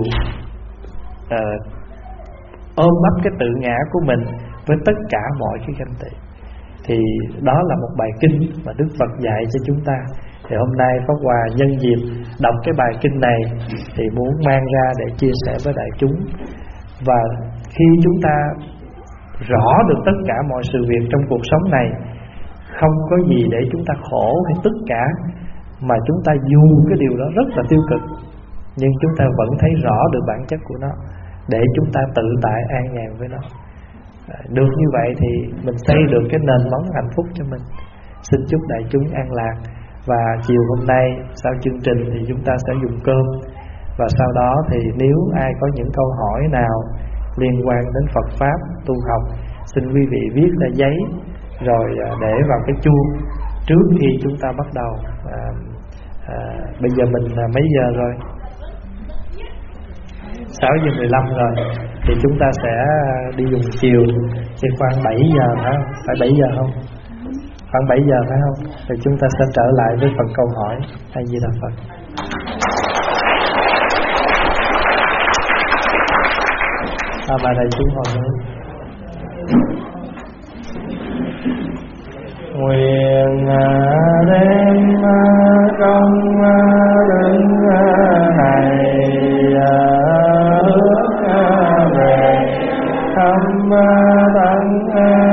ôm ấp cái tự ngã của mình với tất cả mọi cái ganh tị. Thì đó là một bài kinh mà Đức Phật dạy cho chúng ta. Thì hôm nay Pháp Hòa nhân dịp đọc cái bài kinh này thì muốn mang ra để chia sẻ với đại chúng. Và khi chúng ta rõ được tất cả mọi sự việc trong cuộc sống này, không có gì để chúng ta khổ hay tức cả, mà chúng ta dù cái điều đó rất là tiêu cực, nhưng chúng ta vẫn thấy rõ được bản chất của nó, để chúng ta tự tại an nhàn với nó. Được như vậy thì mình xây được cái nền móng hạnh phúc cho mình. Xin chúc đại chúng an lạc. Và chiều hôm nay sau chương trình thì chúng ta sẽ dùng cơm. Và sau đó thì nếu ai có những câu hỏi nào liên quan đến Phật Pháp, tu học, xin quý vị viết ra giấy rồi để vào cái chuông trước khi chúng ta bắt đầu. Bây giờ mình mấy giờ rồi? 6:15 rồi. Thì chúng ta sẽ đi dùng chiều thì khoảng 7 giờ phải không? Phải 7 giờ không? Khoảng 7 giờ phải không? Thì chúng ta sẽ trở lại với phần câu hỏi. A Di Đà Phật. Bà đại chúng hồi nữa. Nguyện đem công đức này ước về thăm tận